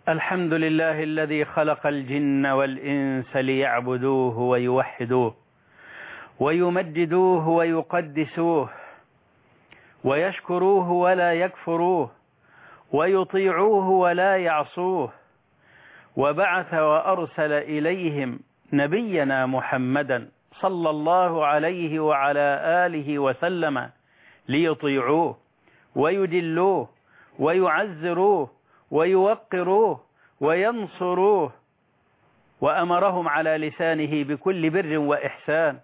الحمد لله الذي خلق الجن والإنس ليعبدوه ويوحدوه ويمجدوه ويقدسوه ويشكروه ولا يكفروه ويطيعوه ولا يعصوه، وبعث وأرسل إليهم نبينا محمدا صلى الله عليه وعلى آله وسلم ليطيعوه ويجلوه ويعزروه ويوقروه وينصروه، وأمرهم على لسانه بكل بر وإحسان،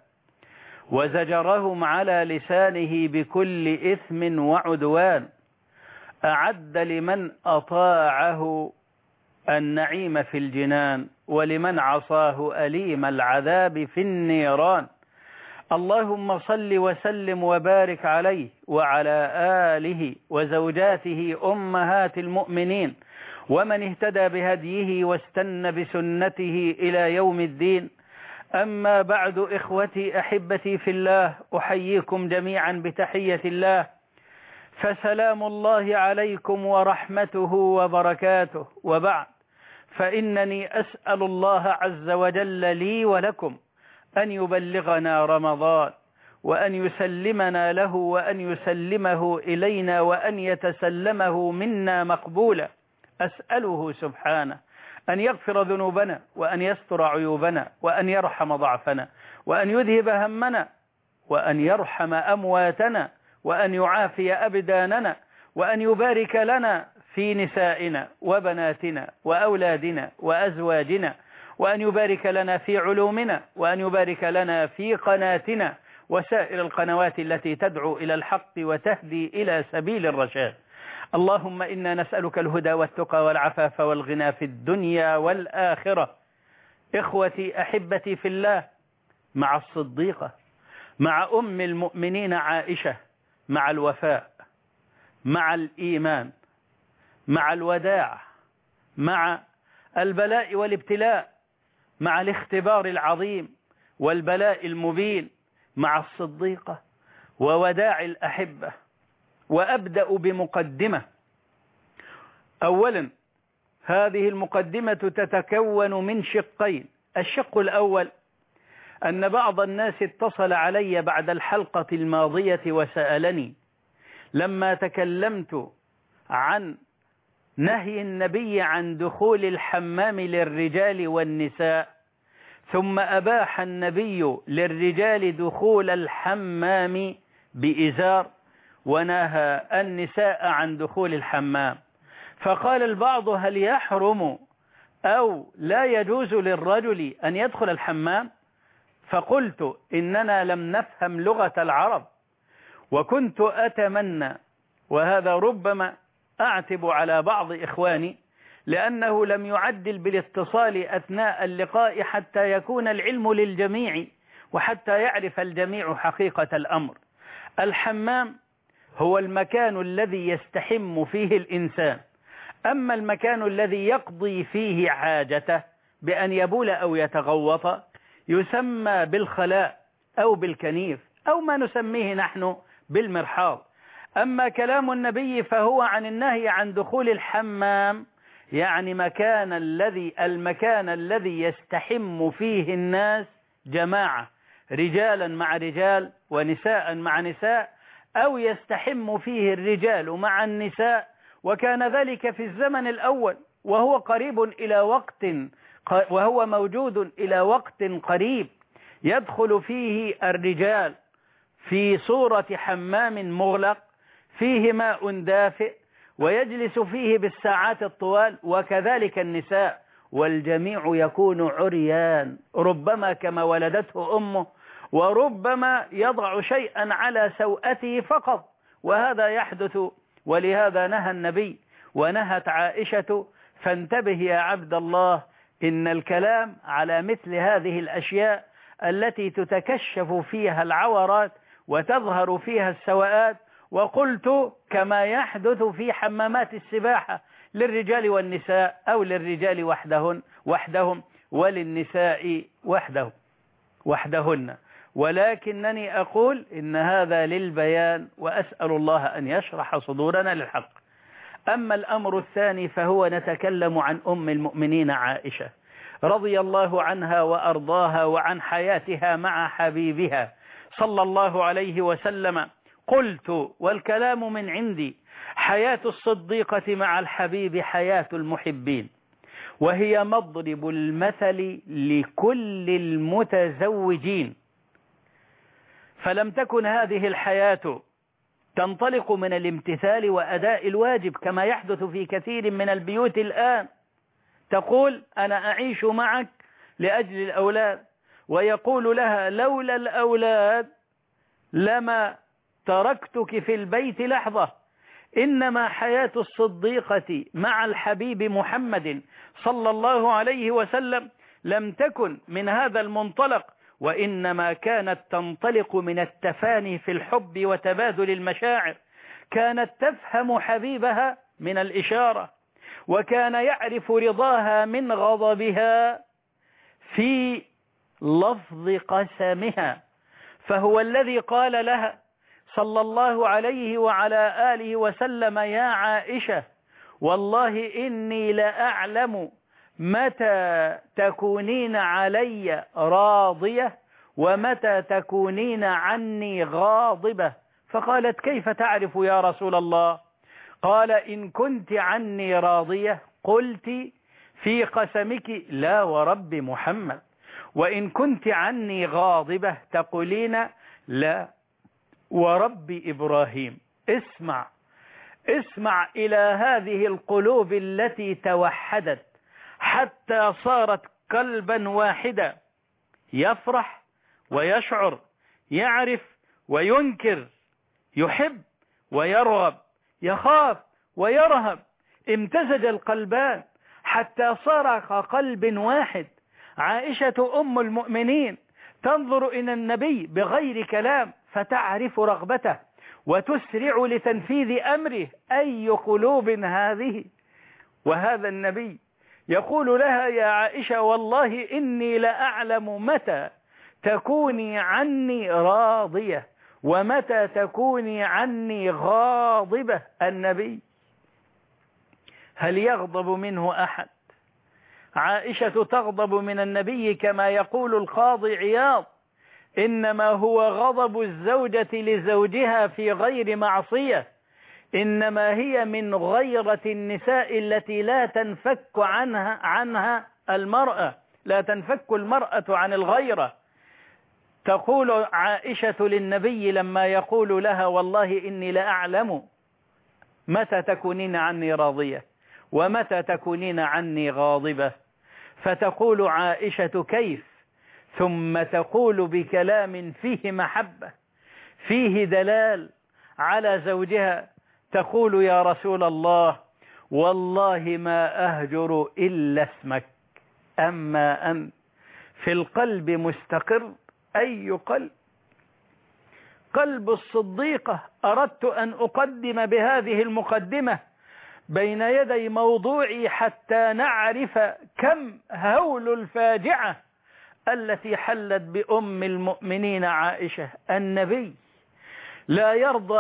وزجرهم على لسانه بكل إثم وعدوان. أعد لمن أطاعه النعيم في الجنان، ولمن عصاه أليم العذاب في النيران. اللهم صل وسلم وبارك عليه وعلى آله وزوجاته أمهات المؤمنين، ومن اهتدى بهديه واستنى بسنته إلى يوم الدين. أما بعد، إخوتي أحبتي في الله، أحييكم جميعا بتحية الله، فسلام الله عليكم ورحمته وبركاته. وبعد، فإنني أسأل الله عز وجل لي ولكم أن يبلغنا رمضان، وأن يسلمنا له، وأن يسلمه إلينا، وأن يتسلمه منا مقبولا. أسأله سبحانه أن يغفر ذنوبنا، وأن يستر عيوبنا، وأن يرحم ضعفنا، وأن يذهب همنا، وأن يرحم أمواتنا، وأن يعافي أبداننا، وأن يبارك لنا في نسائنا وبناتنا وأولادنا وأزواجنا، وأن يبارك لنا في علومنا، وأن يبارك لنا في قناتنا وسائر القنوات التي تدعو إلى الحق وتهدي إلى سبيل الرشاد. اللهم إنا نسألك الهدى والتقى والعفاف والغنى في الدنيا والآخرة. إخوتي أحبتي في الله، مع الصديقة، مع أم المؤمنين عائشة، مع الوفاء، مع الإيمان، مع الوداع، مع البلاء والابتلاء، مع الاختبار العظيم والبلاء المبين، مع الصديقة ووداع الأحبة. وأبدأ بمقدمة. أولا، هذه المقدمة تتكون من شقين. الشق الأول أن بعض الناس اتصل علي بعد الحلقة الماضية وسألني لما تكلمت عن نهي النبي عن دخول الحمام للرجال والنساء، ثم أباح النبي للرجال دخول الحمام بإزار، ونهى النساء عن دخول الحمام. فقال البعض: هل يحرم أو لا يجوز للرجل أن يدخل الحمام؟ فقلت: إننا لم نفهم لغة العرب، وكنت أتمنى، وهذا ربما أعتب على بعض إخواني، لأنه لم يعدل بالاتصال أثناء اللقاء حتى يكون العلم للجميع، وحتى يعرف الجميع حقيقة الأمر. الحمام هو المكان الذي يستحم فيه الإنسان، أما المكان الذي يقضي فيه حاجته بأن يبول أو يتغوط يسمى بالخلاء أو بالكنيف أو ما نسميه نحن بالمرحاض. أما كلام النبي فهو عن النهي عن دخول الحمام، يعني المكان الذي يستحم فيه الناس جماعة، رجالا مع رجال ونساء مع نساء، أو يستحم فيه الرجال مع النساء. وكان ذلك في الزمن الأول، وهو موجود إلى وقت قريب، يدخل فيه الرجال في صورة حمام مغلق فيه ماء دافئ، ويجلس فيه بالساعات الطوال، وكذلك النساء، والجميع يكون عريان، ربما كما ولدته أمه، وربما يضع شيئا على سوءته فقط، وهذا يحدث. ولهذا نهى النبي ونهت عائشة. فانتبه يا عبد الله، إن الكلام على مثل هذه الأشياء التي تتكشف فيها العورات وتظهر فيها السوءات. وقلت كما يحدث في حمامات السباحة للرجال والنساء، أو للرجال وحدهم وللنساء وحدهن. ولكنني أقول إن هذا للبيان، وأسأل الله أن يشرح صدورنا للحق. أما الأمر الثاني فهو نتكلم عن أم المؤمنين عائشة رضي الله عنها وأرضاها وعن حياتها مع حبيبها صلى الله عليه وسلم. قلت والكلام من عندي: حياة الصديقة مع الحبيب حياة المحبين، وهي مضرب المثل لكل المتزوجين. فلم تكن هذه الحياة تنطلق من الامتثال وأداء الواجب كما يحدث في كثير من البيوت الآن. تقول: أنا أعيش معك لأجل الأولاد، ويقول لها: لولا الأولاد لما تركتك في البيت لحظة. إنما حياة الصديقة مع الحبيب محمد صلى الله عليه وسلم لم تكن من هذا المنطلق، وإنما كانت تنطلق من التفاني في الحب وتبادل المشاعر. كانت تفهم حبيبها من الإشارة، وكان يعرف رضاها من غضبها في لفظ قسمها. فهو الذي قال لها صلى الله عليه وعلى آله وسلم: يا عائشة، والله إني لأعلم متى تكونين علي راضية ومتى تكونين عني غاضبة. فقالت: كيف تعرف يا رسول الله؟ قال: إن كنت عني راضية قلت في قسمك: لا ورب محمد. وإن كنت عني غاضبة تقولين: لا ورب إبراهيم. اسمع إلى هذه القلوب التي توحدت حتى صارت قلبا واحدا، يفرح ويشعر، يعرف وينكر، يحب ويرغب، يخاف ويرهب. امتزج القلبان حتى صار كقلب واحد. عائشة أم المؤمنين تنظر إلى النبي بغير كلام فتعرف رغبته وتسرع لتنفيذ أمره. أي قلوب هذه! وهذا النبي يقول لها: يا عائشة، والله إني لأعلم متى تكوني عني راضية ومتى تكوني عني غاضبة. النبي هل يغضب منه أحد؟ عائشة تغضب من النبي كما يقول القاضي عياض: إنما هو غضب الزوجة لزوجها في غير معصية، إنما هي من غيرة النساء التي لا تنفك عنها المرأة، لا تنفك المرأة عن الغيرة. تقول عائشة للنبي لما يقول لها: والله إني لأعلم متى تكونين عني راضية ومتى تكونين عني غاضبة. فتقول عائشة: كيف؟ ثم تقول بكلام فيه محبة، فيه دلال على زوجها، تقول: يا رسول الله، والله ما أهجر إلا اسمك، أما أنت في القلب مستقر. أي قلب؟ قلب الصديقة. أردت أن أقدم بهذه المقدمة بين يدي موضوعي حتى نعرف كم هول الفاجعة التي حلت بأم المؤمنين عائشة. النبي لا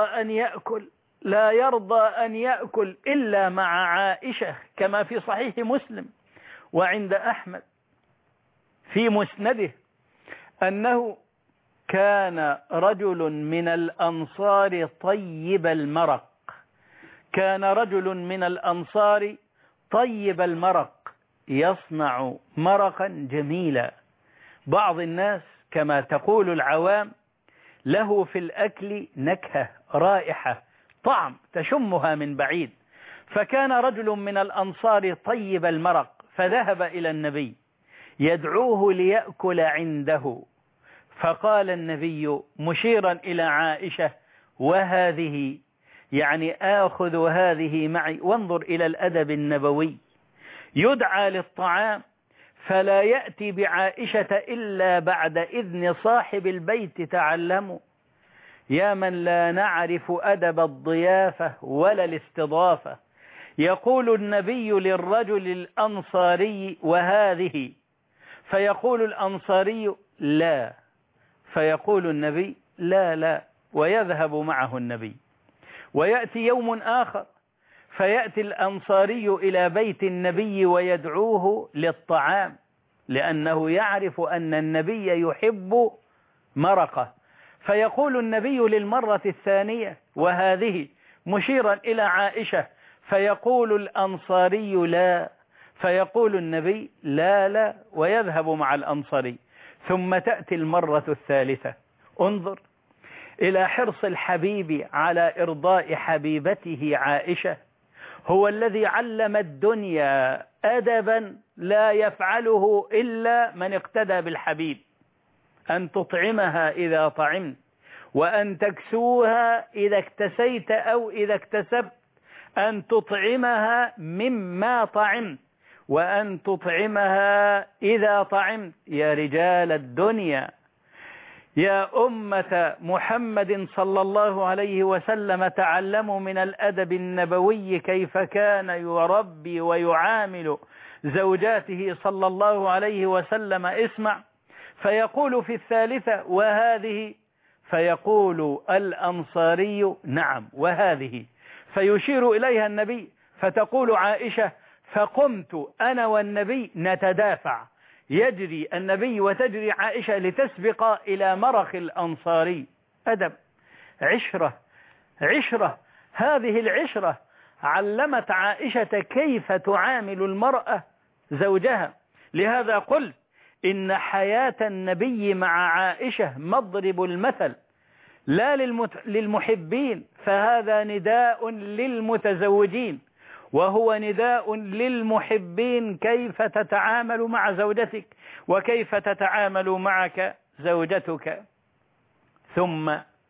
يرضى أن يأكل إلا مع عائشة، كما في صحيح مسلم وعند أحمد في مسنده أنه كان رجل من الأنصار طيب المرق. كان رجل من الأنصار طيب المرق يصنع مرقا جميلا. بعض الناس كما تقول العوام له في الأكل نكهة، رائحة، طعم تشمها من بعيد. فكان رجل من الأنصار طيب المرق فذهب إلى النبي يدعوه ليأكل عنده. فقال النبي مشيرا إلى عائشة: وهذه، يعني آخذ هذه معي. وانظر إلى الأدب النبوي، يدعى للطعام فلا يأتي بعائشة إلا بعد إذن صاحب البيت. تعلموا يا من لا نعرف أدب الضيافة ولا الاستضافة. يقول النبي للرجل الأنصاري: وهذه، فيقول الأنصاري: لا، فيقول النبي: لا لا، ويذهب معه النبي. ويأتي يوم آخر فيأتي الأنصاري إلى بيت النبي ويدعوه للطعام، لأنه يعرف أن النبي يحب مرقة. فيقول النبي للمرة الثانية وهذه مشيرا إلى عائشة، فيقول الأنصاري لا، فيقول النبي لا لا، ويذهب مع الأنصاري. ثم تأتي المرة الثالثة. انظر إلى حرص الحبيب على إرضاء حبيبته عائشة. هو الذي علم الدنيا أدبا لا يفعله إلا من اقتدى بالحبيب، أن تطعمها إذا طعمت، وأن تكسوها إذا اكتسيت أو إذا اكتسبت، أن تطعمها مما طعمت، وأن تطعمها إذا طعمت. يا رجال الدنيا، يا أمة محمد صلى الله عليه وسلم، تعلموا من الأدب النبوي كيف كان يربي ويعامل زوجاته صلى الله عليه وسلم. اسمع، فيقول في الثالثة وهذه، فيقول الأنصاري نعم وهذه، فيشير إليها النبي، فتقول عائشة فقمت أنا والنبي نتدافع، يجري النبي وتجري عائشة لتسبق إلى مرخ الأنصاري. أدب، عشرة. هذه العشرة علمت عائشة كيف تعامل المرأة زوجها. لهذا قلت إن حياة النبي مع عائشة مضرب المثل، لا للمحبين، فهذا نداء للمتزوجين، وهو نداء للمحبين كيف تتعامل مع زوجتك وكيف تتعامل معك زوجتك. ثم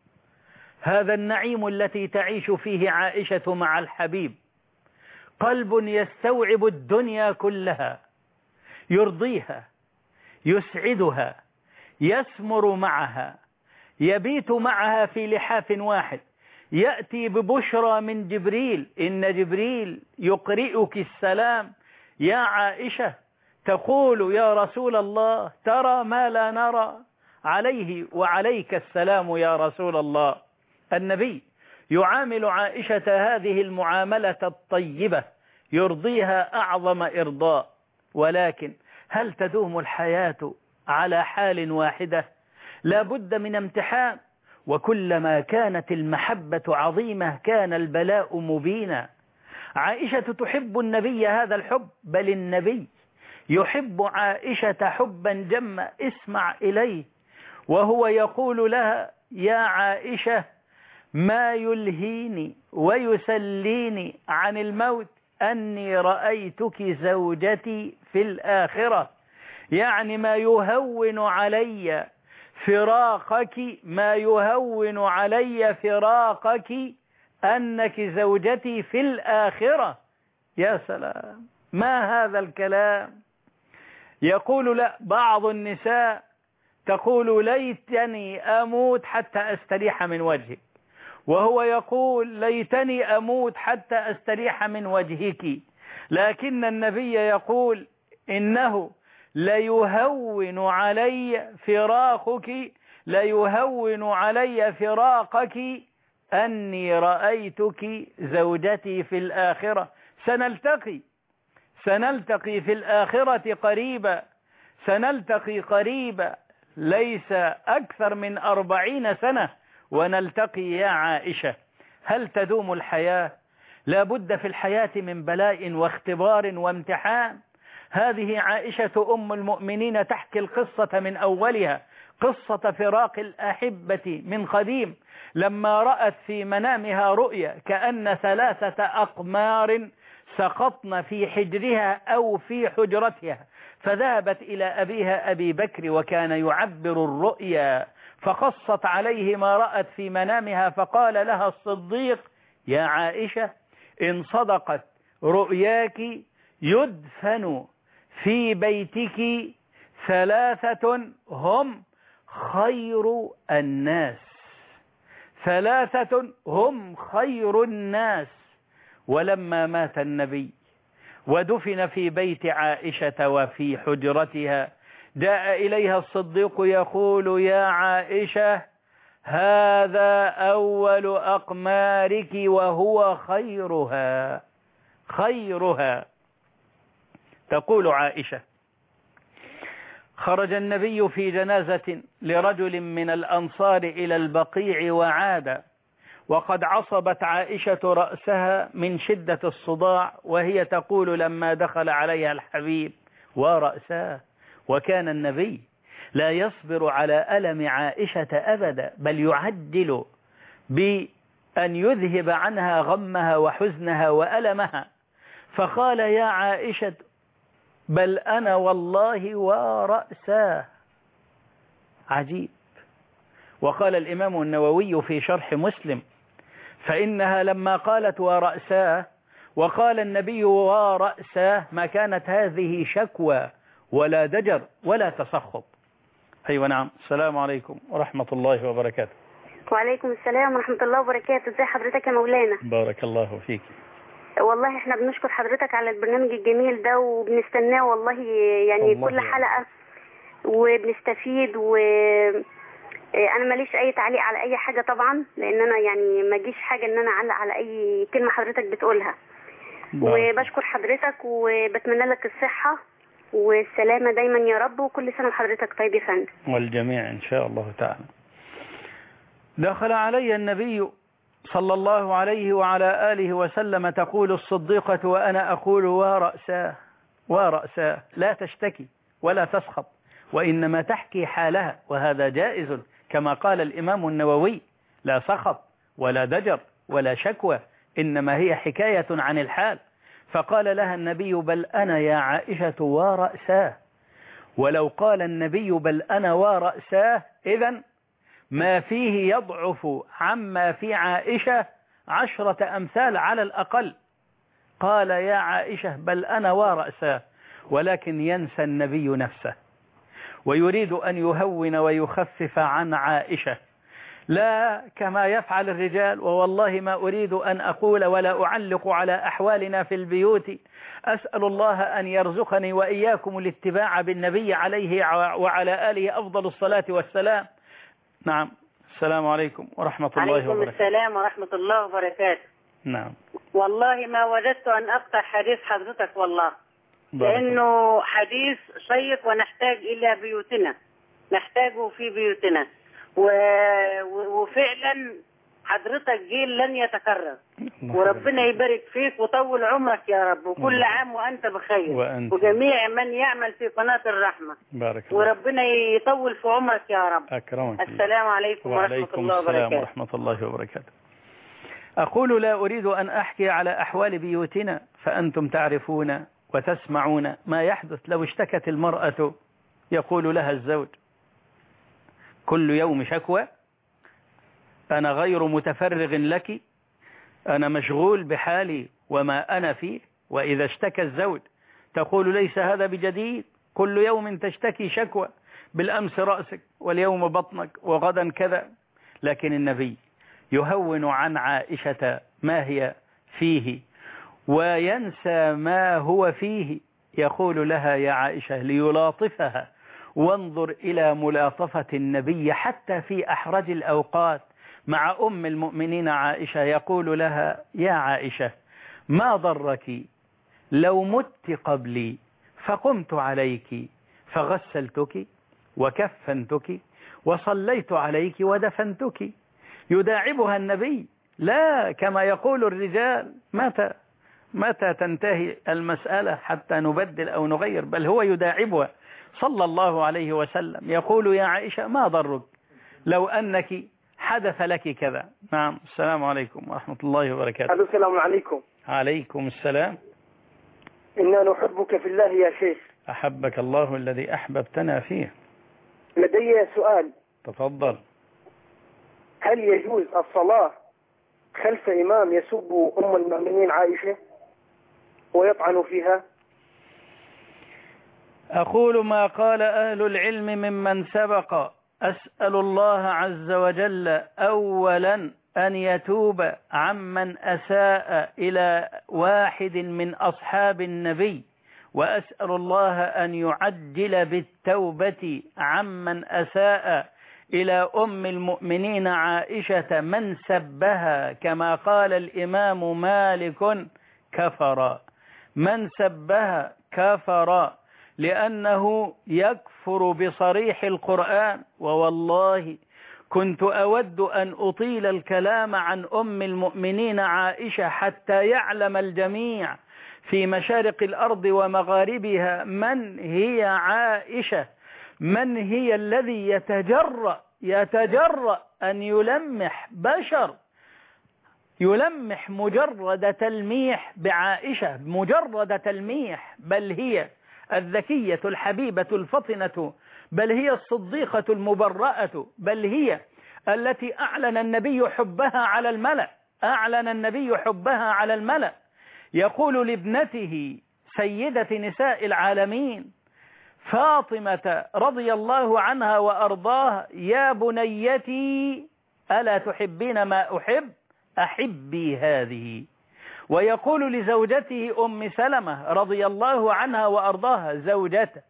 هذا النعيم التي تعيش فيه عائشة مع الحبيب، قلب يستوعب الدنيا كلها، يرضيها، يسعدها، يسمر معها، يبيت معها في لحاف واحد، يأتي ببشرى من جبريل، إن جبريل يقرئك السلام يا عائشة، تقول يا رسول الله ترى ما لا نرى، عليه وعليك السلام يا رسول الله. النبي يعامل عائشة هذه المعاملة الطيبة، يرضيها أعظم إرضاء. ولكن هل تدوم الحياة على حال واحدة؟ لا بد من امتحان، وكلما كانت المحبة عظيمة كان البلاء مبينا. عائشة تحب النبي هذا الحب، بل النبي يحب عائشة حبا جما. اسمع إليه وهو يقول لها يا عائشة ما يلهيني ويسليني عن الموت أني رأيتك زوجتي في الآخرة، يعني ما يهون علي فراقك، ما يهون علي فراقك أنك زوجتي في الآخرة. يا سلام، ما هذا الكلام! يقول لا، بعض النساء تقول ليتني أموت حتى أستريح من وجهك، وهو يقول ليتني أموت حتى أستريح من وجهك. لكن النبي يقول إنه ليهون علي فراقك، ليهون علي فراقك أني رأيتك زوجتي في الآخرة. سنلتقي في الآخرة قريبا، سنلتقي قريبا، ليس أكثر من 40 سنة ونلتقي يا عائشة. هل تدوم الحياة؟ لا بد في الحياة من بلاء واختبار وامتحان. هذه عائشة أم المؤمنين تحكي القصة من أولها، قصة فراق الأحبة من قديم، لما رأت في منامها رؤيا كأن 3 أقمار سقطن في حجرها أو في حجرتها، فذهبت إلى أبيها أبي بكر وكان يعبر الرؤيا، فقصت عليه ما رأت في منامها، فقال لها الصديق يا عائشة إن صدقت رؤياك يدفن في بيتك 3 هم خير الناس، 3 هم خير الناس. ولما مات النبي ودفن في بيت عائشة وفي حجرتها، جاء إليها الصديق يقول يا عائشة هذا أول أقمارك وهو خيرها. خيرها. تقول عائشة: خرج النبي في جنازة لرجل من الأنصار إلى البقيع وعاد، وقد عصبت عائشة رأسها من شدة الصداع، وهي تقول لما دخل عليها الحبيب: ورأساه. وكان النبي لا يصبر على ألم عائشة أبدا، بل يعجل بأن يذهب عنها غمها وحزنها وألمها، فقال: يا عائشة بل أنا والله ورأساه. عجيب. وقال الإمام النووي في شرح مسلم: فإنها لما قالت ورأساه وقال النبي ورأساه ما كانت هذه شكوى ولا دجر ولا تسخط. أيوة نعم. السلام عليكم ورحمة الله وبركاته. وعليكم السلام ورحمة الله وبركاته. ازي حضرتك يا مولانا؟ بارك الله فيك. والله احنا بنشكر حضرتك على البرنامج الجميل ده وبنستناه والله، يعني كل حلقة وبنستفيد. انا ماليش اي تعليق على اي حاجة طبعا، لان انا يعني ما جيش حاجة ان انا اعلق على اي كلمة حضرتك بتقولها. وبشكر حضرتك وبتمنى لك الصحة والسلامة دايما يا رب، وكل سنة وحضرتك طيب يا فندم. والجميع إن شاء الله تعالى. دخل علي النبي صلى الله عليه وعلى آله وسلم، تقول الصديقة وأنا أقول ورأساه ورأساه، لا تشتكي ولا تسخط، وإنما تحكي حالها، وهذا جائز كما قال الإمام النووي: لا سخط ولا دجر ولا شكوى، إنما هي حكاية عن الحال. فقال لها النبي: بل أنا يا عائشة ورأساه. ولو قال النبي بل أنا ورأساه إذن ما فيه يضعف عما في عائشة 10 أمثال على الأقل. قال يا عائشة بل أنا ورأساه، ولكن ينسى النبي نفسه ويريد أن يهون ويخفف عن عائشة، لا كما يفعل الرجال. ووالله ما أريد أن أقول ولا أعلق على أحوالنا في البيوت. أسأل الله أن يرزقني وإياكم الاتباع بالنبي عليه وعلى آله أفضل الصلاة والسلام. نعم. السلام عليكم ورحمة الله وبركاته. عليكم السلام ورحمة الله وبركاته. نعم. والله ما وجدت أن أقطع حديث حضرتك والله، لأنه حديث شيق ونحتاج إلى بيوتنا، نحتاجه في بيوتنا، وفعلا حضرتك جيل لن يتكرر، وربنا يبارك فيك وطول عمرك يا رب، وكل عام وأنت بخير، وجميع من يعمل في قناة الرحمة. بارك الله. وربنا يطول في عمرك يا رب. أكرمك. السلام عليكم ورحمة الله وبركاته. السلام ورحمة الله وبركاته. أقول لا أريد أن أحكي على أحوال بيوتنا، فأنتم تعرفون وتسمعون ما يحدث. لو اشتكت المرأة يقول لها الزوج: كل يوم شكوى، أنا غير متفرغ لك، أنا مشغول بحالي وما أنا فيه. وإذا اشتكى الزوج تقول: ليس هذا بجديد، كل يوم تشتكي شكوى، بالأمس رأسك واليوم بطنك وغدا كذا. لكن النبي يهون عن عائشة ما هي فيه وينسى ما هو فيه، يقول لها: يا عائشة، ليلاطفها. وانظر إلى ملاطفة النبي حتى في أحرج الأوقات مع أم المؤمنين عائشة، يقول لها: يا عائشة، ما ضرك لو مت قبلي فقمت عليك فغسلتك وكفنتك وصليت عليك ودفنتك. يداعبها النبي، لا كما يقول الرجال: متى تنتهي المسألة حتى نبدل أو نغير، بل هو يداعبها صلى الله عليه وسلم، يقول: يا عائشة، ما ضرك لو أنك حدث لك كذا. نعم. السلام عليكم ورحمة الله وبركاته. السلام عليكم. عليكم السلام. إنا نحبك في الله يا شيخ. أحبك الله الذي أحببتنا فيه. لدي سؤال. تفضل. هل يجوز الصلاة خلف إمام يسب أم المؤمنين عائشة ويطعن فيها؟ أقول ما قال أهل العلم ممن سبق. أسأل الله عز وجل أولا أن يتوب عمن أساء إلى واحد من أصحاب النبي، وأسأل الله أن يعجل بالتوبة عمن أساء إلى أم المؤمنين عائشة من سبها، كما قال الإمام مالك: كفر، من سبها كفر، لأنه يكفر بصريح القرآن. ووالله كنت أود أن أطيل الكلام عن أم المؤمنين عائشة حتى يعلم الجميع في مشارق الأرض ومغاربها من هي عائشة، من هي الذي يتجرأ أن يلمح بشر، يلمح مجرد تلميح بعائشة، مجرد تلميح، بل هي الذكية الحبيبة الفطنة، بل هي الصديقة المبرأة، بل هي التي أعلن النبي حبها على الملأ، أعلن النبي حبها على الملأ. يقول لابنته سيدة نساء العالمين فاطمة رضي الله عنها وأرضاها: يا بنيتي ألا تحبين ما أحب؟ أحبي هذه. ويقول لزوجته أم سلمة رضي الله عنها وأرضاها، زوجته،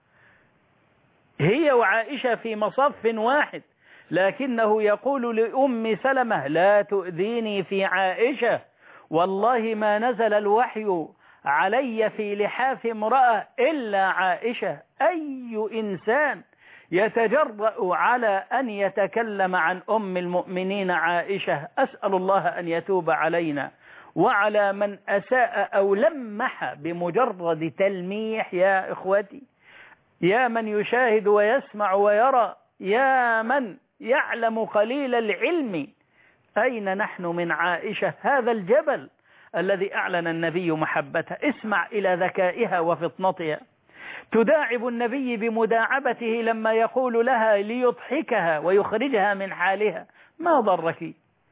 هي وعائشة في مصف واحد، لكنه يقول لأم سلمة: لا تؤذيني في عائشة، والله ما نزل الوحي علي في لحاف امرأة إلا عائشة. أي إنسان يتجرأ على أن يتكلم عن أم المؤمنين عائشة؟ أسأل الله أن يتوب علينا وعلى من أساء أو لمح بمجرد تلميح. يا إخوتي، يا من يشاهد ويسمع ويرى، يا من يعلم قليل العلم، أين نحن من عائشة، هذا الجبل الذي أعلن النبي محبته؟ اسمع إلى ذكائها وفطنتها، تداعب النبي بمداعبته لما يقول لها ليضحكها ويخرجها من حالها: ما ضرك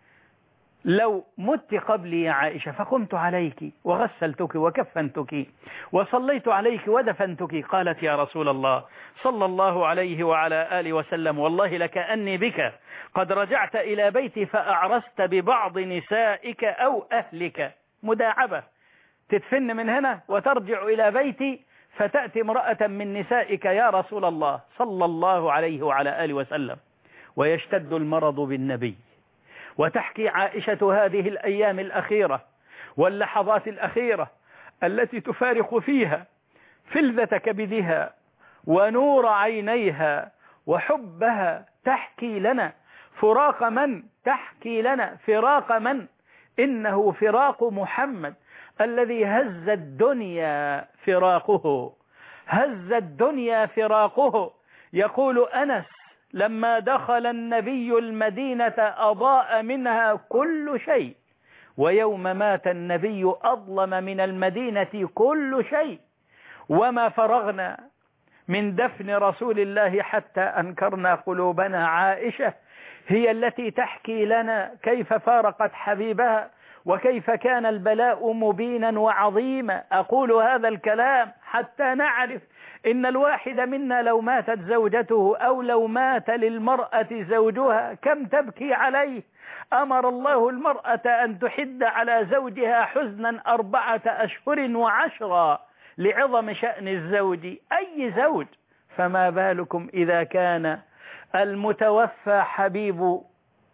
لو مت قبلي يا عائشة فقمت عليك وغسلتك وكفنتك وصليت عليك ودفنتك. قالت: يا رسول الله صلى الله عليه وعلى آله وسلم، والله لكأني بك قد رجعت إلى بيتي فأعرست ببعض نسائك أو أهلك. مداعبة، تدفن من هنا وترجع إلى بيتي فتأتي امرأة من نسائك يا رسول الله صلى الله عليه وعلى آله وسلم. ويشتد المرض بالنبي، وتحكي عائشة هذه الأيام الأخيرة واللحظات الأخيرة التي تفارق فيها فلذة كبدها ونور عينيها وحبها، تحكي لنا فراق من؟ تحكي لنا فراق من؟ إنه فراق محمد الذي هز الدنيا فراقه، هز الدنيا فراقه. يقول أنس: لما دخل النبي المدينة أضاء منها كل شيء، ويوم مات النبي أظلم من المدينة كل شيء، وما فرغنا من دفن رسول الله حتى أنكرنا قلوبنا. عائشة هي التي تحكي لنا كيف فارقت حبيبها وكيف كان البلاء مبينا وعظيما. أقول هذا الكلام حتى نعرف إن الواحد منا لو ماتت زوجته أو لو مات للمرأة زوجها كم تبكي عليه. أمر الله المرأة أن تحد على زوجها حزنا 4 أشهر و10 لعظم شأن الزوج، أي زوج، فما بالكم إذا كان المتوفى حبيب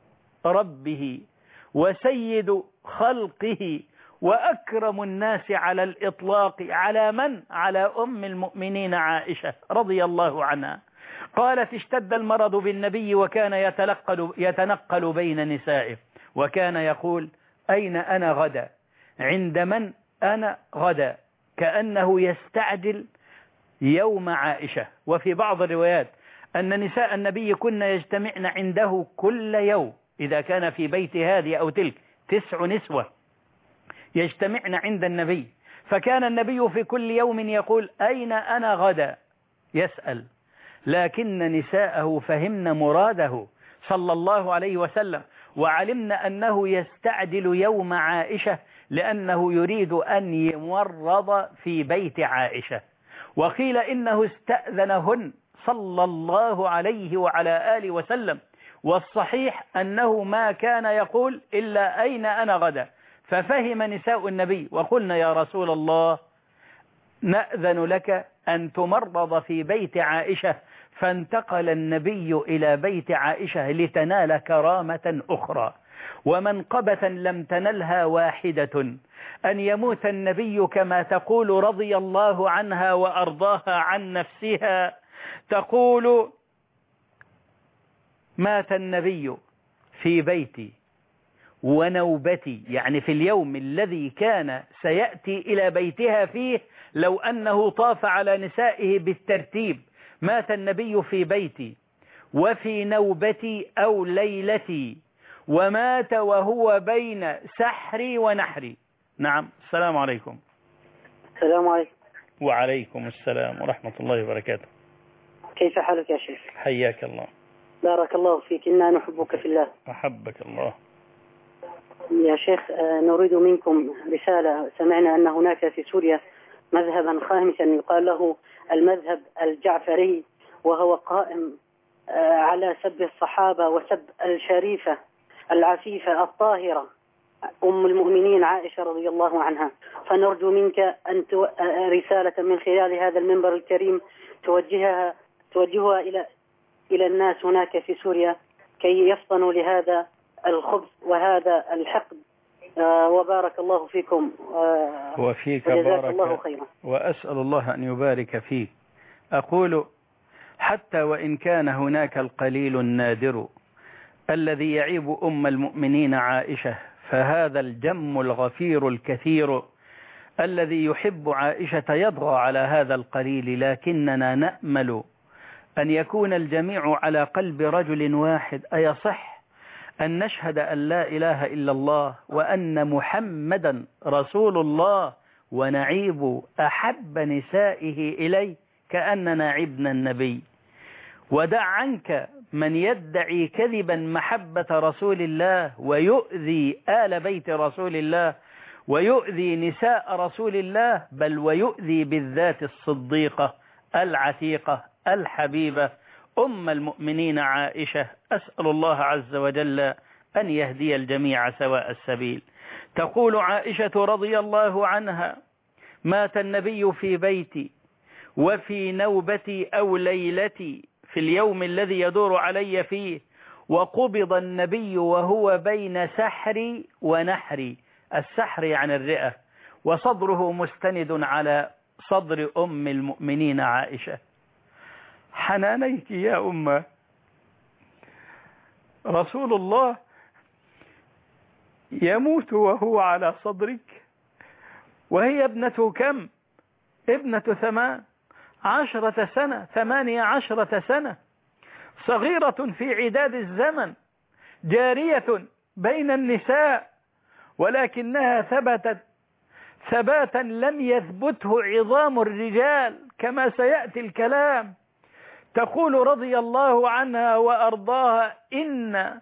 ربه وسيد خلقه وأكرم الناس على الإطلاق، على من؟ على أم المؤمنين عائشة رضي الله عنها. قالت: اشتد المرض بالنبي وكان يتنقل بين نسائه، وكان يقول: أين أنا غدا؟ عند من أنا غدا؟ كأنه يستعجل يوم عائشة. وفي بعض الروايات أن نساء النبي كن يجتمعن عنده كل يوم، إذا كان في بيت هذه أو تلك 9 نسوة يجتمعن عند النبي، فكان النبي في كل يوم يقول: أين أنا غدا؟ يسأل. لكن نساءه فهمن مراده صلى الله عليه وسلم، وعلمن أنه يستعجل يوم عائشة لأنه يريد أن يمرض في بيت عائشة. وقيل إنه استأذنهن صلى الله عليه وعلى آله وسلم، والصحيح أنه ما كان يقول إلا أين أنا غدا. ففهم نساء النبي وقلنا: يا رسول الله نأذن لك أن تمرض في بيت عائشة. فانتقل النبي إلى بيت عائشة لتنال كرامة أخرى. ومنقبة لم تنلها واحدة، أن يموت النبي كما تقول رضي الله عنها وأرضاها عن نفسها، تقول: مات النبي في بيتي ونوبتي، يعني في اليوم الذي كان سيأتي إلى بيتها فيه لو أنه طاف على نسائه بالترتيب. مات النبي في بيتي وفي نوبتي أو ليلتي، ومات وهو بين سحري ونحري. نعم. السلام عليكم. السلام عليكم. وعليكم السلام ورحمة الله وبركاته. كيف حالك يا شيخ؟ حياك الله. بارك الله فيك، إنا نحبك في الله. أحبك الله. يا شيخ، نريد منكم رسالة. سمعنا أن هناك في سوريا مذهبا خامسا يقال له المذهب الجعفري، وهو قائم على سب الصحابة وسب الشريفة العفيفة الطاهرة أم المؤمنين عائشة رضي الله عنها. فنرجو منك أن رسالة من خلال هذا المنبر الكريم توجهها إلى الناس هناك في سوريا كي يفطنوا لهذا الخبث وهذا الحقد. وبارك الله فيكم وفيك وجزاك بارك الله خيرا. وأسأل الله أن يبارك فيك. أقول: حتى وإن كان هناك القليل النادر الذي يعيب أم المؤمنين عائشة، فهذا الجم الغفير الكثير الذي يحب عائشة يضغى على هذا القليل، لكننا نأمل أن يكون الجميع على قلب رجل واحد. أيصح أن نشهد أن لا إله إلا الله وأن محمدا رسول الله ونعيب أحب نسائه إليه كأننا عبنا النبي؟ ودع عنك من يدعي كذبا محبة رسول الله ويؤذي آل بيت رسول الله ويؤذي نساء رسول الله، بل ويؤذي بالذات الصديقة العتيقة الحبيبة أم المؤمنين عائشة. أسأل الله عز وجل أن يهدي الجميع سواء السبيل. تقول عائشة رضي الله عنها: مات النبي في بيتي وفي نوبتي أو ليلتي في اليوم الذي يدور علي فيه، وقبض النبي وهو بين سحري ونحري. السحر يعني الرئة، وصدره مستند على صدر أم المؤمنين عائشة. حنانيك يا أمة، رسول الله يموت وهو على صدرك، وهي ابنة كم؟ ابنة 18 سنة، صغيرة في عداد الزمن، جارية بين النساء، ولكنها ثبتت ثباتا لم يثبته عظام الرجال كما سيأتي الكلام. تقول رضي الله عنها وأرضاها: إن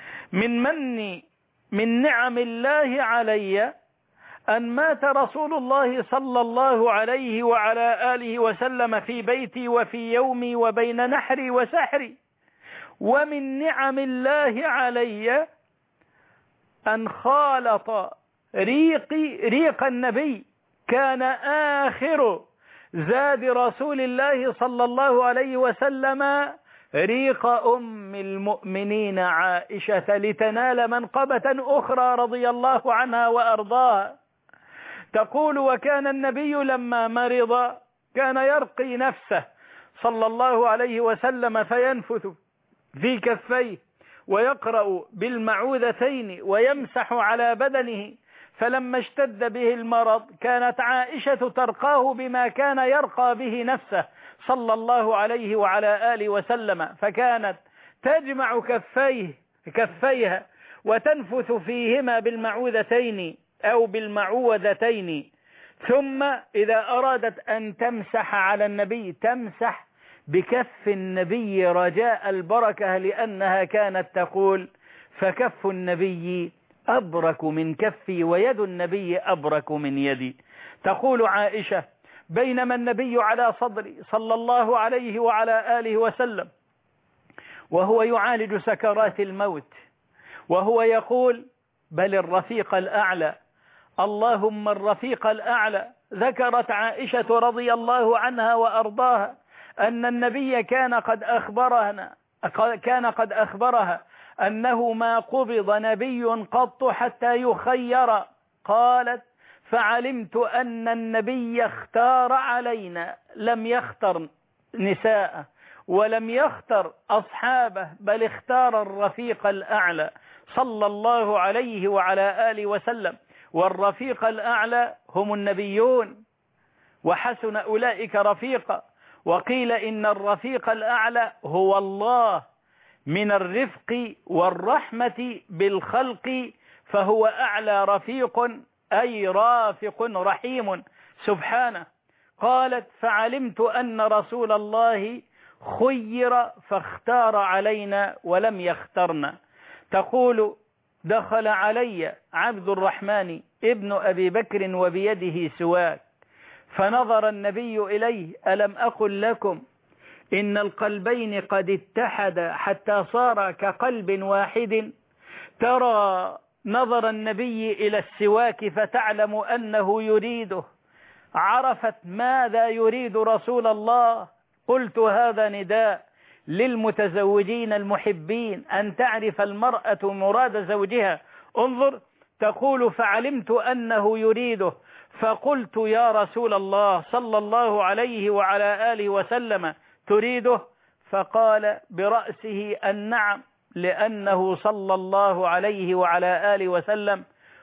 من نعم الله علي أن مات رسول الله صلى الله عليه وعلى آله وسلم في بيتي وفي يومي وبين نحري وسحري، ومن نعم الله علي أن خالط ريق النبي، كان آخر زاد رسول الله صلى الله عليه وسلم ريق أم المؤمنين عائشة لتنال منقبة أخرى رضي الله عنها وأرضاها. تقول: وكان النبي لما مرض كان يرقي نفسه صلى الله عليه وسلم فينفث في كفيه ويقرأ بالمعوذتين ويمسح على بدنه، فلما اشتد به المرض كانت عائشة ترقاه بما كان يرقى به نفسه صلى الله عليه وعلى آله وسلم، فكانت تجمع كفيها وتنفث فيهما بالمعوذتين أو بالمعوذتين، ثم إذا أرادت أن تمسح على النبي تمسح بكف النبي رجاء البركة، لأنها كانت تقول: فكف النبي أبرك من كفي ويد النبي أبرك من يدي. تقول عائشة: بينما النبي على صدري صلى الله عليه وعلى آله وسلم وهو يعالج سكرات الموت، وهو يقول: بل الرفيق الأعلى، اللهم الرفيق الأعلى. ذكرت عائشة رضي الله عنها وأرضاها أن النبي كان قد أخبرها أنه ما قبض نبي قط حتى يخير. قالت فعلمت أن النبي اختار علينا، لم يختر نساء ولم يختر أصحابه، بل اختار الرفيق الأعلى صلى الله عليه وعلى آله وسلم. والرفيق الأعلى هم النبيون، وحسن أولئك رفيقا. وقيل إن الرفيق الأعلى هو الله من الرفق والرحمة بالخلق، فهو أعلى رفيق أي رافق رحيم سبحانه. قالت فعلمت أن رسول الله خير فاختار علينا ولم يخترنا. تقول دخل علي عبد الرحمن ابن أبي بكر وبيده سواك، فنظر النبي إليه: ألم أقل لكم إن القلبين قد اتحدا حتى صار كقلب واحد؟ ترى نظر النبي إلى السواك فتعلم أنه يريده. عرفت ماذا يريد رسول الله. قلت هذا نداء للمتزوجين المحبين أن تعرف المرأة مراد زوجها. انظر، تقول فعلمت أنه يريده، فقلت يا رسول الله صلى الله عليه وعلى آله وسلم تريده؟ فقال برأسه النعم، لأنه صلى الله عليه وعلى آله وسلم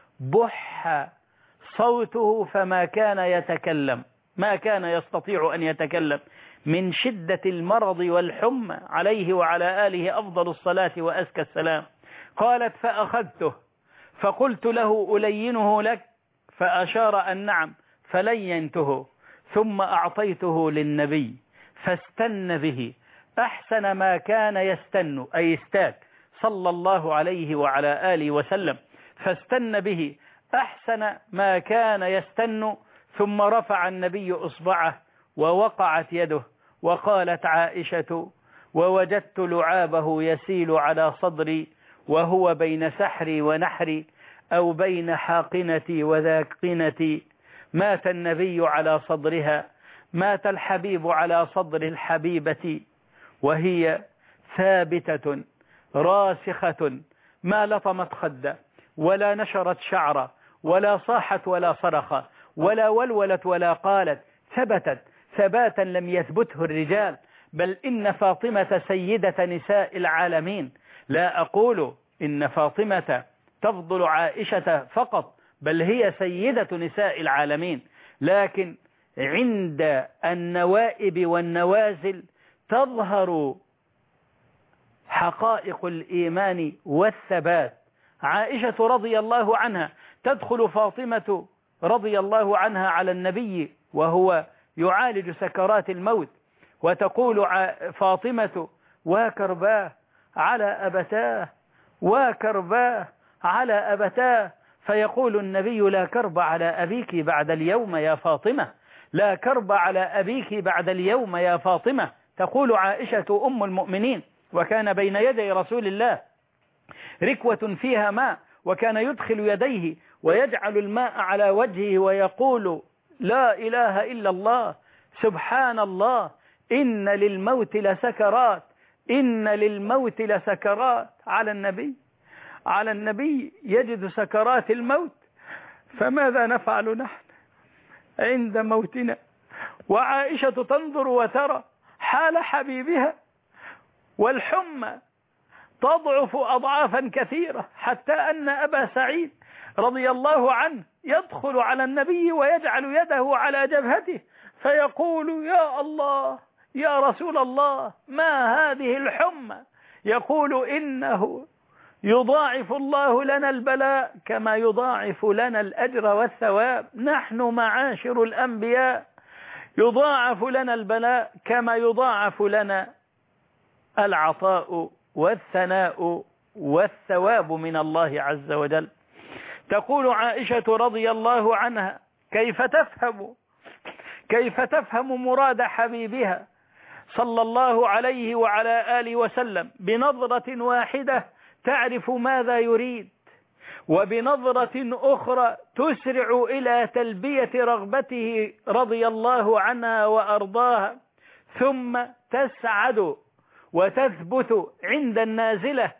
بح صوته فما كان يتكلم، ما كان يستطيع أن يتكلم من شدة المرض والحمى، عليه وعلى آله أفضل الصلاة وأزكى السلام. قالت فأخذته فقلت له ألينه لك، فأشار النعم فلينته، ثم أعطيته للنبي فاستن به أحسن ما كان يستن، أي استاك صلى الله عليه وعلى آله وسلم، فاستن به أحسن ما كان يستن. ثم رفع النبي إصبعه ووقعت يده. وقالت عائشة ووجدت لعابه يسيل على صدري وهو بين سحري ونحري، أو بين حاقنتي وذاقنتي. مات النبي على صدرها، مات الحبيب على صدر الحبيبة، وهي ثابتة راسخة، ما لطمت خده ولا نشرت شعره ولا صاحت ولا صرخ ولا ولولت ولا قالت، ثبتت ثباتا لم يثبته الرجال. بل إن فاطمة سيدة نساء العالمين. لا أقول إن فاطمة تفضل عائشة فقط، بل هي سيدة نساء العالمين، لكن عند النوائب والنوازل تظهر حقائق الإيمان والثبات. عائشة رضي الله عنها تدخل فاطمة رضي الله عنها على النبي وهو يعالج سكرات الموت، وتقول فاطمة وكرباه على أبتاه، وكرباه على أبتاه. فيقول النبي لا كرب على أبيك بعد اليوم يا فاطمة، لا كرب على أبيك بعد اليوم يا فاطمة. تقول عائشة أم المؤمنين وكان بين يدي رسول الله ركوة فيها ماء، وكان يدخل يديه ويجعل الماء على وجهه ويقول لا إله إلا الله، سبحان الله، إن للموت لسكرات، إن للموت لسكرات. على النبي يجد سكرات الموت، فماذا نفعل نحن عند موتنا؟ وعائشة تنظر وترى حال حبيبها، والحمى تضعف أضعافا كثيرة، حتى أن أبا سعيد رضي الله عنه يدخل على النبي ويجعل يده على جبهته فيقول يا الله يا رسول الله ما هذه الحمى؟ يقول إنه يضاعف الله لنا البلاء كما يضاعف لنا الأجر والثواب. نحن معاشر الأنبياء يضاعف لنا البلاء كما يضاعف لنا العطاء والثناء والثواب من الله عز وجل. تقول عائشة رضي الله عنها كيف تفهم مراد حبيبها صلى الله عليه وعلى آله وسلم؟ بنظرة واحدة تعرف ماذا يريد، وبنظرة أخرى تسرع إلى تلبية رغبته رضي الله عنها وأرضاها، ثم تسعد وتثبت عند النازلة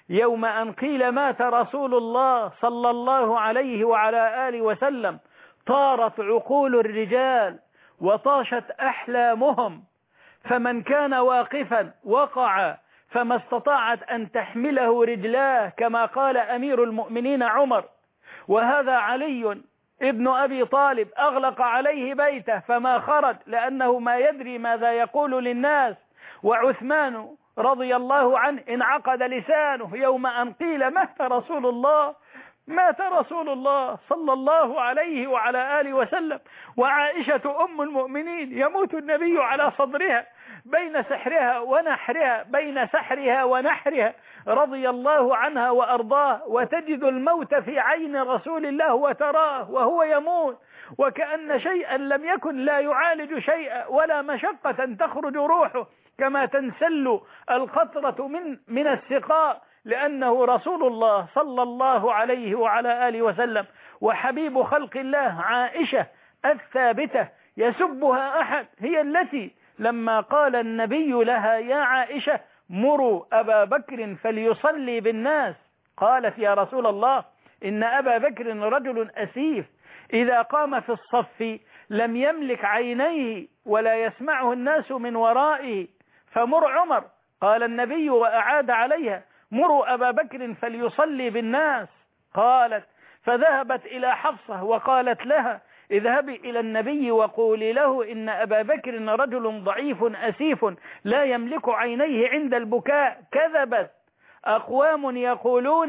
يوم أن قيل مات رسول الله صلى الله عليه وعلى آله وسلم طارت عقول الرجال وطاشت أحلامهم، فمن كان واقفا وقع، فما استطاعت أن تحمله رجلاه كما قال أمير المؤمنين عمر. وهذا علي ابن أبي طالب أغلق عليه بيته فما خرج لأنه ما يدري ماذا يقول للناس. وعثمان رضي الله عنه انعقد لسانه يوم أن قيل مات رسول الله، مات رسول الله صلى الله عليه وعلى آله وسلم. وعائشة أم المؤمنين يموت النبي على صدرها بين سحرها ونحرها، بين سحرها ونحرها رضي الله عنها وأرضاه، وتجد الموت في عين رسول الله وتراه وهو يموت وكأن شيئا لم يكن لا يعالج شيئا ولا مشقة تخرج روحه كما تنسل القطرة من السقاء، لأنه رسول الله صلى الله عليه وعلى آله وسلم وحبيب خلق الله. عائشة الثابتة يسبها أحد هي التي لما قال النبي لها يا عائشة مروا أبا بكر فليصلي بالناس، قالت يا رسول الله إن أبا بكر رجل أسيف إذا قام في الصف لم يملك عينيه ولا يسمعه الناس من ورائه، فمر عمر. قال النبي وأعاد عليها مروا أبا بكر فليصلي بالناس. قالت فذهبت إلى حفصة وقالت لها اذهبي إلى النبي وقولي له إن أبا بكر رجل ضعيف أسيف لا يملك عينيه عند البكاء. كذبت أقوام يقولون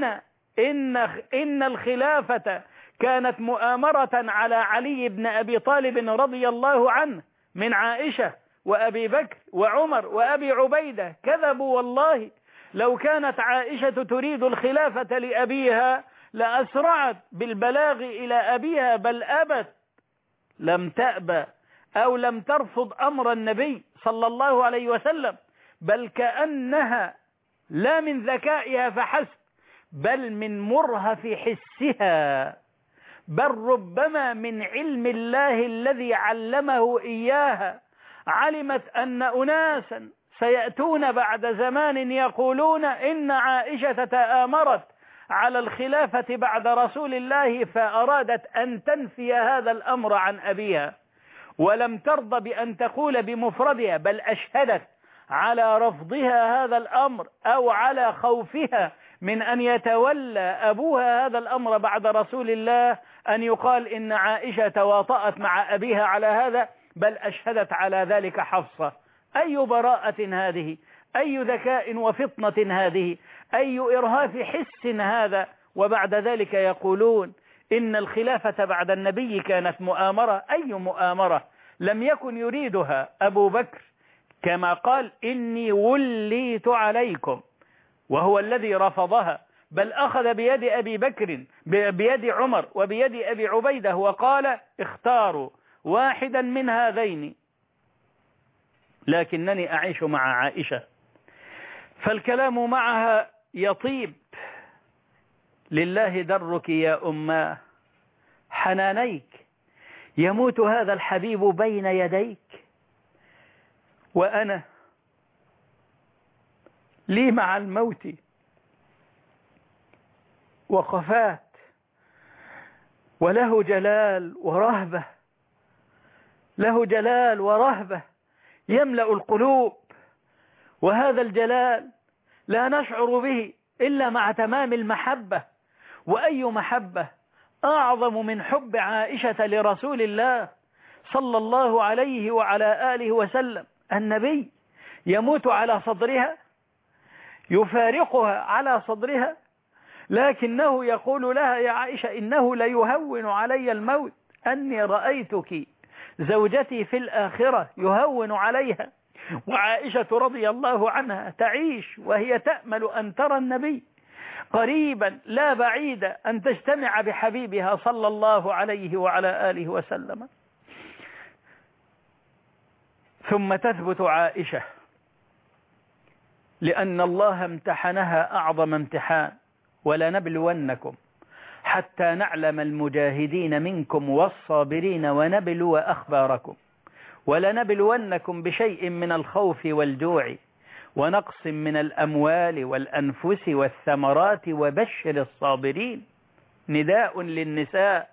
إن الخلافة كانت مؤامرة على علي بن أبي طالب رضي الله عنه من عائشة وأبي بكر وعمر وأبي عبيدة. كذبوا والله، لو كانت عائشة تريد الخلافة لأبيها لأسرعت بالبلاغ إلى أبيها، بل أبت، لم تأبى أو لم ترفض أمر النبي صلى الله عليه وسلم، بل كأنها لا من ذكائها فحسب بل من مرهف حسها، بل ربما من علم الله الذي علمه إياها. علمت أن أناسا سيأتون بعد زمان يقولون إن عائشة تآمرت على الخلافة بعد رسول الله، فأرادت أن تنفي هذا الأمر عن أبيها ولم ترضى بأن تقول بمفردها، بل أشهدت على رفضها هذا الأمر أو على خوفها من أن يتولى أبوها هذا الأمر بعد رسول الله أن يقال إن عائشة تواطأت مع أبيها على هذا، بل أشهدت على ذلك حفصة. أي براءة هذه، أي ذكاء وفطنة هذه، أي إرهاف حس هذا. وبعد ذلك يقولون إن الخلافة بعد النبي كانت مؤامرة. أي مؤامرة؟ لم يكن يريدها أبو بكر كما قال إني وليت عليكم، وهو الذي رفضها، بل أخذ بيد أبي بكر بيد عمر وبيد أبي عبيدة وقال اختاروا واحدا من هذين، لكنني أعيش مع عائشة. فالكلام معها يطيب. لله درك يا أماه حنانيك، يموت هذا الحبيب بين يديك، وأنا لي مع الموت وقفات، وله جلال ورهبة، له جلال ورهبة يملأ القلوب، وهذا الجلال لا نشعر به إلا مع تمام المحبة. وأي محبة أعظم من حب عائشة لرسول الله صلى الله عليه وعلى آله وسلم. النبي يموت على صدرها، يفارقها على صدرها، لكنه يقول لها يا عائشة إنه ليهون علي الموت، أني رأيتك زوجتي في الآخرة، يهون عليها. وعائشة رضي الله عنها تعيش وهي تأمل أن ترى النبي قريبا لا بعيدا، أن تجتمع بحبيبها صلى الله عليه وعلى آله وسلم. ثم تثبت عائشة لأن الله امتحنها أعظم امتحان، ولنبلونكم حتى نعلم المجاهدين منكم والصابرين ونبلو أخباركم، ولنبلونكم بشيء من الخوف والجوع ونقص من الأموال والأنفس والثمرات وبشر الصابرين. نداء للنساء: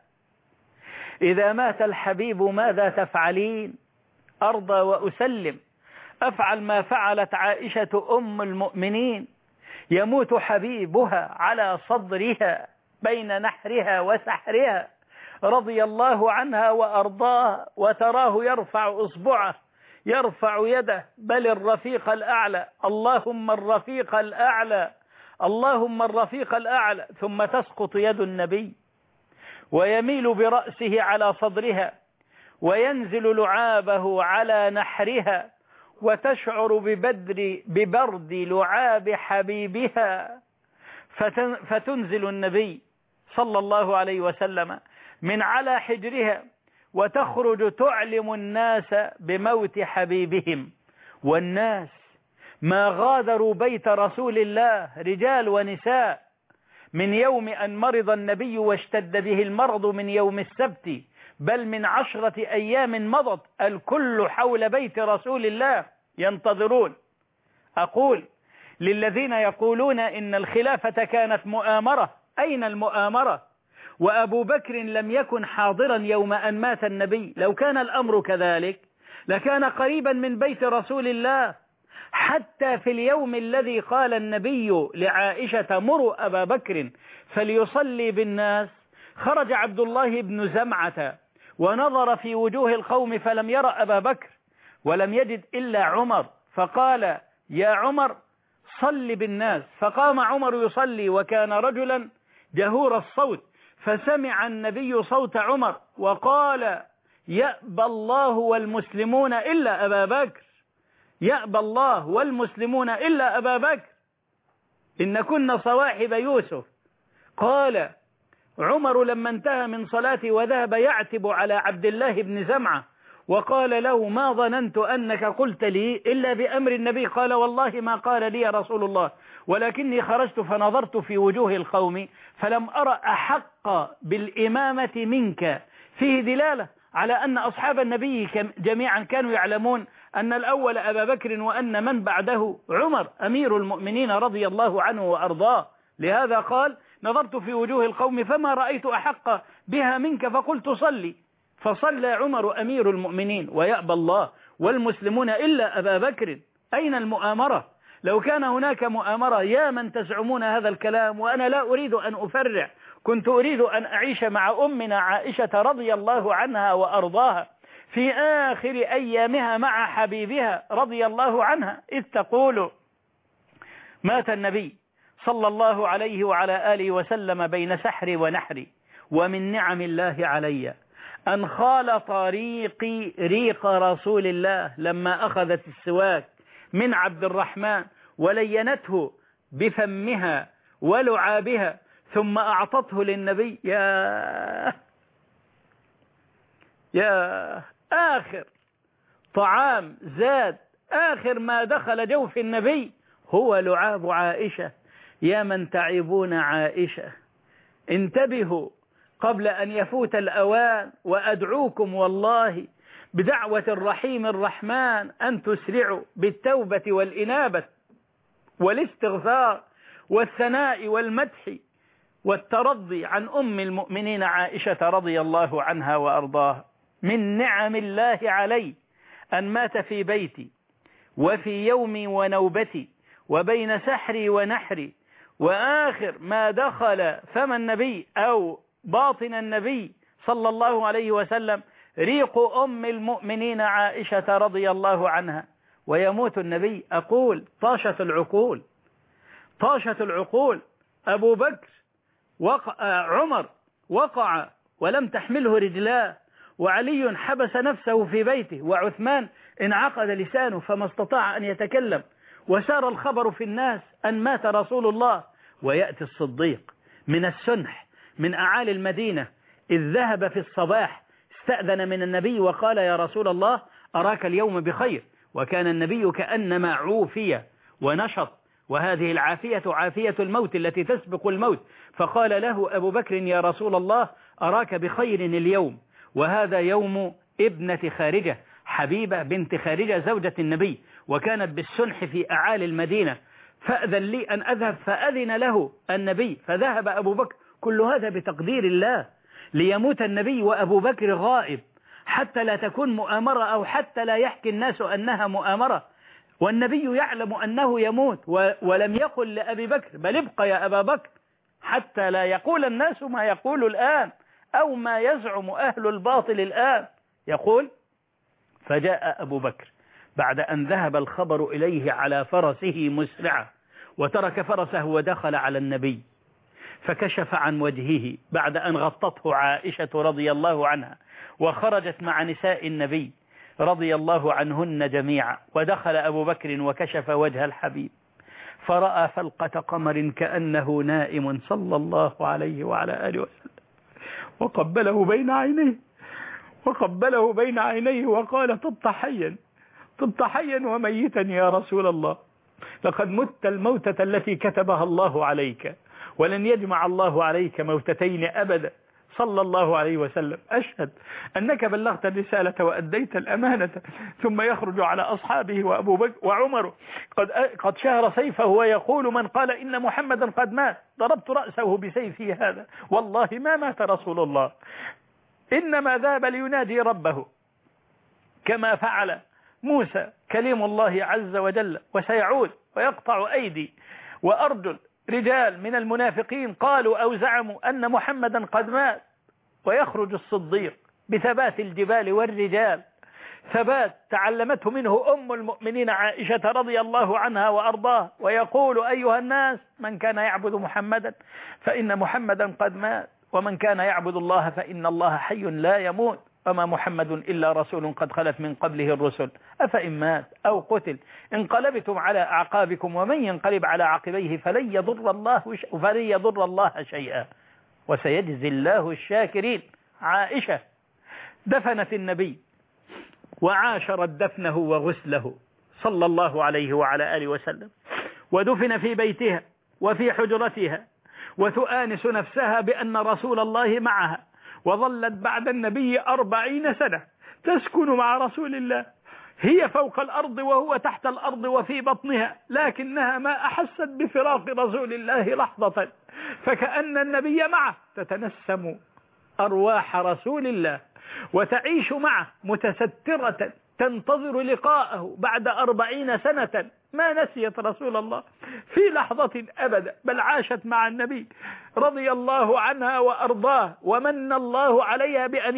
إذا مات الحبيب ماذا تفعلين؟ أرضى وأسلم، أفعل ما فعلت عائشة أم المؤمنين، يموت حبيبها على صدرها بين نحرها وسحرها رضي الله عنها وأرضاها، وتراه يرفع إصبعه، يرفع يده، بل الرفيق الأعلى، اللهم الرفيق الأعلى، اللهم الرفيق الأعلى، ثم تسقط يد النبي ويميل برأسه على صدرها وينزل لعابه على نحرها، وتشعر ببرد لعاب حبيبها، فتنزل النبي صلى الله عليه وسلم من على حجرها وتخرج تعلم الناس بموت حبيبهم. والناس ما غادروا بيت رسول الله رجال ونساء من يوم أن مرض النبي واشتد به المرض من يوم السبت، بل من 10 أيام مضت الكل حول بيت رسول الله ينتظرون. أقول للذين يقولون إن الخلافة كانت مؤامرة: أين المؤامرة؟ وأبو بكر لم يكن حاضرا يوم أن مات النبي. لو كان الأمر كذلك لكان قريبا من بيت رسول الله. حتى في اليوم الذي قال النبي لعائشة: مروا أبا بكر فليصلي بالناس، خرج عبد الله بن زمعة ونظر في وجوه القوم فلم يرى أبا بكر ولم يجد إلا عمر، فقال: يا عمر صل بالناس. فقام عمر يصلي وكان رجلا جهور الصوت، فسمع النبي صوت عمر وقال: يأبى الله والمسلمون إلا أبا بكر، يأبى الله والمسلمون إلا أبا بكر، إن كنا صواحب يوسف. قال عمر لما انتهى من صلاته وذهب يعتب على عبد الله بن زمعة وقال له: ما ظننت أنك قلت لي إلا بأمر النبي. قال: والله ما قال لي رسول الله، ولكني خرجت فنظرت في وجوه القوم فلم أرى أحق بالإمامة منك. فيه دلالة على أن أصحاب النبي جميعا كانوا يعلمون أن الأول أبا بكر وأن من بعده عمر أمير المؤمنين رضي الله عنه وأرضاه. لهذا قال: نظرت في وجوه القوم فما رأيت أحق بها منك فقلت صلي، فصلى عمر أمير المؤمنين. ويأبى الله والمسلمون إلا أبا بكر. أين المؤامرة؟ لو كان هناك مؤامرة يا من تزعمون هذا الكلام، وأنا لا أريد أن أفرع، كنت أريد أن أعيش مع أمنا عائشة رضي الله عنها وأرضاها في آخر أيامها مع حبيبها رضي الله عنها، إذ تقول: مات النبي صلى الله عليه وعلى آله وسلم بين سحري ونحري، ومن نعم الله علي أن خال طريقي ريق رسول الله لما أخذت السواك من عبد الرحمن ولينته بفمها ولعابها ثم أعطته للنبي. يا آخر طعام زاد، آخر ما دخل جوف النبي هو لعاب عائشة. يا من تعبون عائشة انتبهوا قبل أن يفوت الأوان، وأدعوكم والله بدعوة الرحيم الرحمن أن تسرعوا بالتوبة والإنابة والاستغفار والثناء والمدح والترضي عن أم المؤمنين عائشة رضي الله عنها وأرضاها. من نعم الله علي أن مات في بيتي وفي يومي ونوبتي وبين سحري ونحري، وآخر ما دخل فم النبي أو باطن النبي صلى الله عليه وسلم ريق أم المؤمنين عائشة رضي الله عنها، ويموت النبي. أقول: طاشت العقول، طاشت العقول. أبو بكر عمر وقع ولم تحمله رجلاه، وعلي حبس نفسه في بيته، وعثمان انعقد لسانه فما استطاع أن يتكلم، وسار الخبر في الناس أن مات رسول الله. ويأتي الصديق من السنح من أعالي المدينة، إذ ذهب في الصباح استأذن من النبي وقال: يا رسول الله أراك اليوم بخير. وكان النبي كأنما عوفي ونشط، وهذه العافية عافية الموت التي تسبق الموت. فقال له أبو بكر: يا رسول الله أراك بخير اليوم، وهذا يوم ابنة خارجة حبيبة بنت خارجة زوجة النبي، وكانت بالسنح في أعالي المدينة، فأذن لي أن أذهب، فأذن له النبي فذهب أبو بكر. كل هذا بتقدير الله، ليموت النبي وأبو بكر غائب، حتى لا تكون مؤامرة، أو حتى لا يحكي الناس أنها مؤامرة، والنبي يعلم أنه يموت، ولم يقل لأبي بكر بل ابقى يا أبا بكر، حتى لا يقول الناس ما يقول الآن أو ما يزعم أهل الباطل الآن. يقول: فجاء أبو بكر بعد أن ذهب الخبر إليه على فرسه مسرعا، وترك فرسه ودخل على النبي، فكشف عن وجهه بعد أن غطته عائشة رضي الله عنها، وخرجت مع نساء النبي رضي الله عنهن جميعا، ودخل أبو بكر وكشف وجه الحبيب، فرأى فلقة قمر كأنه نائم صلى الله عليه وعلى آله وسلم، وقبله بين عينيه وقال: طبت حيا وميتا يا رسول الله، لقد مت الموتة التي كتبها الله عليك، ولن يجمع الله عليك موتتين أبدا، صلى الله عليه وسلم. أشهد أنك بلغت الرسالة وأديت الأمانة. ثم يخرج على أصحابه وأبو بكر وعمر قد شهر سيفه ويقول: من قال إن محمدا قد مات ضربت رأسه بسيفي هذا، والله ما مات رسول الله، إنما ذهب لينادي ربه كما فعل موسى كليم الله عز وجل، وسيعود ويقطع أيدي وأرجل رجال من المنافقين قالوا أو زعموا أن محمدا قد مات. ويخرج الصديق بثبات الجبال والرجال، ثبات تعلمته منه أم المؤمنين عائشة رضي الله عنها وأرضاه، ويقول: أيها الناس، من كان يعبد محمدا فإن محمدا قد مات، ومن كان يعبد الله فإن الله حي لا يموت، وما محمد إلا رسول قد خلت من قبله الرسل، أفإن مات أو قتل انقلبتم على أعقابكم، ومن ينقلب على عقبيه فلن يضر الله شيئا، وسيجزي الله الشاكرين. عائشة دفنت النبي وعاشرت دفنه وغسله صلى الله عليه وعلى آله وسلم، ودفن في بيتها وفي حجرتها، وتؤانس نفسها بأن رسول الله معها، وظلت بعد النبي 40 سنة تسكن مع رسول الله، هي فوق الأرض وهو تحت الأرض وفي بطنها، لكنها ما أحست بفراق رسول الله لحظة، فكأن النبي معه، تتنسم أرواح رسول الله وتعيش معه متسترة تنتظر لقاءه بعد 40 سنة، ما نسيت رسول الله في لحظة أبدا، بل عاشت مع النبي رضي الله عنها وأرضاه، ومن الله عليها بأن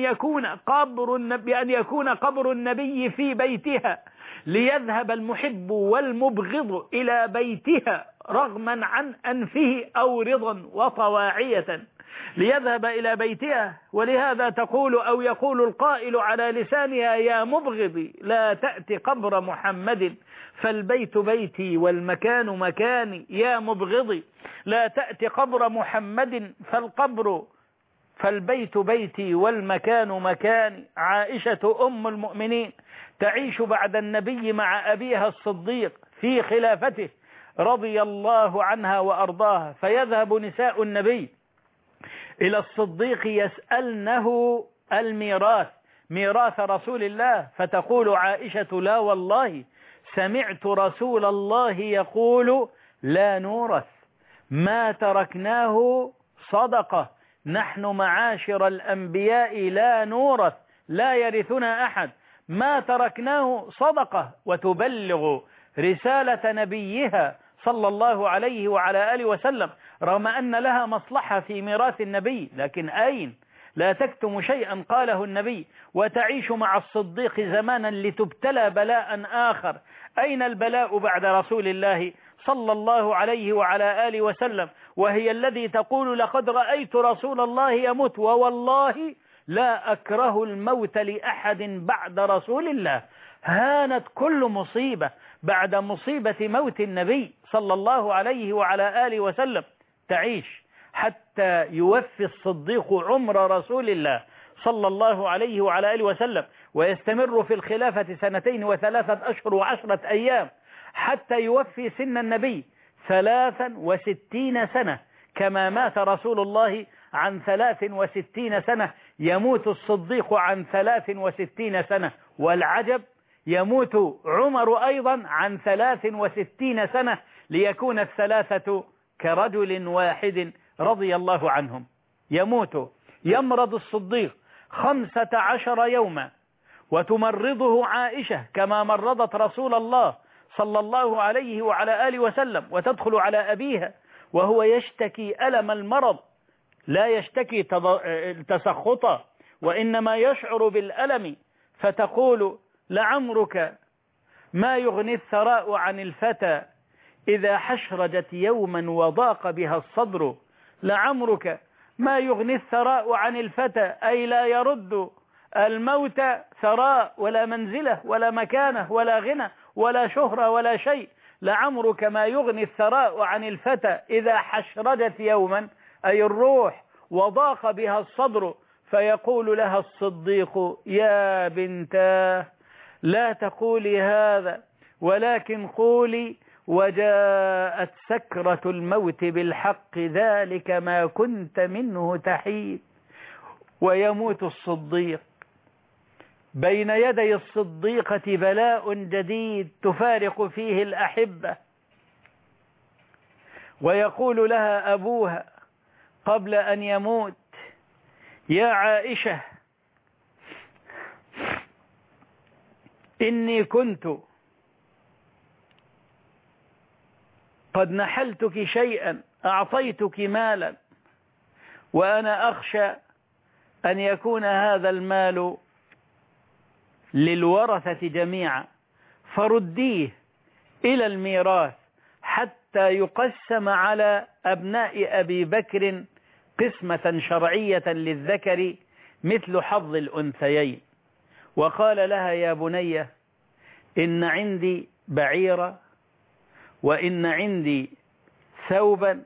يكون قبر النبي في بيتها، ليذهب المحب والمبغض إلى بيتها رغما عن أنفه أو رضا وطواعية، ليذهب إلى بيتها. ولهذا تقول أو يقول القائل على لسانها: يا مبغضي لا تأتي قبر محمد، فالبيت بيتي والمكان مكاني، يا مبغضي لا تأتي قبر محمد فالبيت بيتي والمكان مكاني. عائشة أم المؤمنين تعيش بعد النبي مع أبيها الصديق في خلافته رضي الله عنها وأرضاها، فيذهب نساء النبي إلى الصديق يسألنه الميراث، ميراث رسول الله، فتقول عائشة: لا والله سمعت رسول الله يقول: لا نورث، ما تركناه صدقة، نحن معاشر الأنبياء لا نورث، لا يرثنا أحد، ما تركناه صدقة، وتبلغ رسالة نبيها صلى الله عليه وعلى آله وسلم، رغم أن لها مصلحة في ميراث النبي، لكن أين؟ لا تكتم شيئا قاله النبي، وتعيش مع الصديق زمانا لتبتلى بلاء آخر. أين البلاء بعد رسول الله صلى الله عليه وعلى آله وسلم، وهي الذي تقول: لقد رأيت رسول الله يموت، ووالله لا أكره الموت لأحد بعد رسول الله. هانت كل مصيبة بعد مصيبة موت النبي صلى الله عليه وعلى آله وسلم. تعيش حتى يوفي الصديق عمر رسول الله صلى الله عليه وعلى آله وسلم، ويستمر في الخلافة 2 و3 أشهر و10 أيام، حتى يوفي سن النبي 63 سنة، كما مات رسول الله عن 63 سنة، يموت الصديق عن 63 سنة، والعجب يموت عمر أيضا عن 63 سنة ليكون الثلاثة كرجل واحد رضي الله عنهم. يمرض الصديق 15 يوما وتمرضه عائشة كما مرضت رسول الله صلى الله عليه وعلى آله وسلم، وتدخل على أبيها وهو يشتكي ألم المرض، لا يشتكي تسخطا وإنما يشعر بالألم، فتقول: لعمرك ما يغني الثراء عن الفتى إذا حشرجت يوما وضاق بها الصدر. لعمرك ما يغني الثراء عن الفتى، أي لا يرد الموت ثراء ولا منزلة ولا مكانة ولا غنى ولا شهرة ولا شيء. لعمرك ما يغني الثراء عن الفتى إذا حشرجت يوما، أي الروح، وضاق بها الصدر. فيقول لها الصديق: يا بنتاه لا تقولي هذا، ولكن قولي: وجاءت سكرة الموت بالحق، ذلك ما كنت منه تحيد. ويموت الصديق. بين يدي الصديقة بلاء جديد تفارق فيه الأحبة. ويقول لها أبوها قبل أن يموت: يا عائشة، إني كنت قد نحلتك شيئا، أعطيتك مالا، وأنا أخشى أن يكون هذا المال للورثة جميعا، فرديه إلى الميراث حتى يقسم على أبناء أبي بكر قسمة شرعية للذكر مثل حظ الأنثيين. وقال لها: يا بني، إن عندي بعيرا، وإن عندي ثوبا،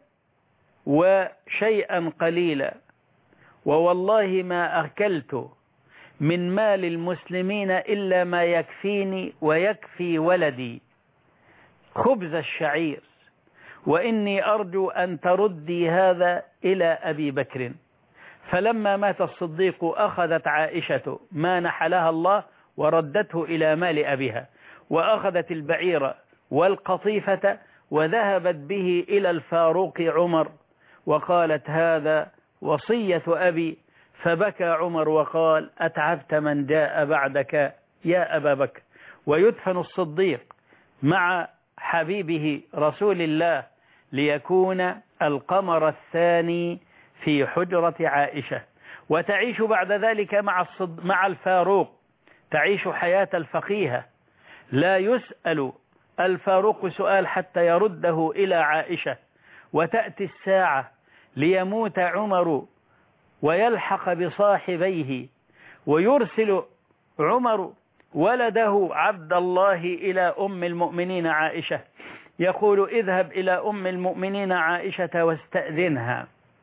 وشيئا قليلا، ووالله ما أكلت من مال المسلمين إلا ما يكفيني ويكفي ولدي، خبز الشعير، وإني أرجو أن تردي هذا إلى أبي بكر. فلما مات الصديق أخذت عائشة ما نحلها الله وردته إلى مال أبيها، وأخذت البعير والقطيفة وذهبت به إلى الفاروق عمر، وقالت: هذا وصية أبي. فبكى عمر وقال: أتعبت من جاء بعدك يا أبا بكر. ويدفن الصديق مع حبيبه رسول الله ليكون القمر الثاني في حجرة عائشة. وتعيش بعد ذلك مع الفاروق، تعيش حياة الفقيهة، لا يسأل الفاروق سؤال حتى يرده إلى عائشة. وتأتي الساعة ليموت عمر ويلحق بصاحبيه، ويرسل عمر ولده عبد الله إلى أم المؤمنين عائشة، يقول: اذهب إلى أم المؤمنين عائشة واستأذنها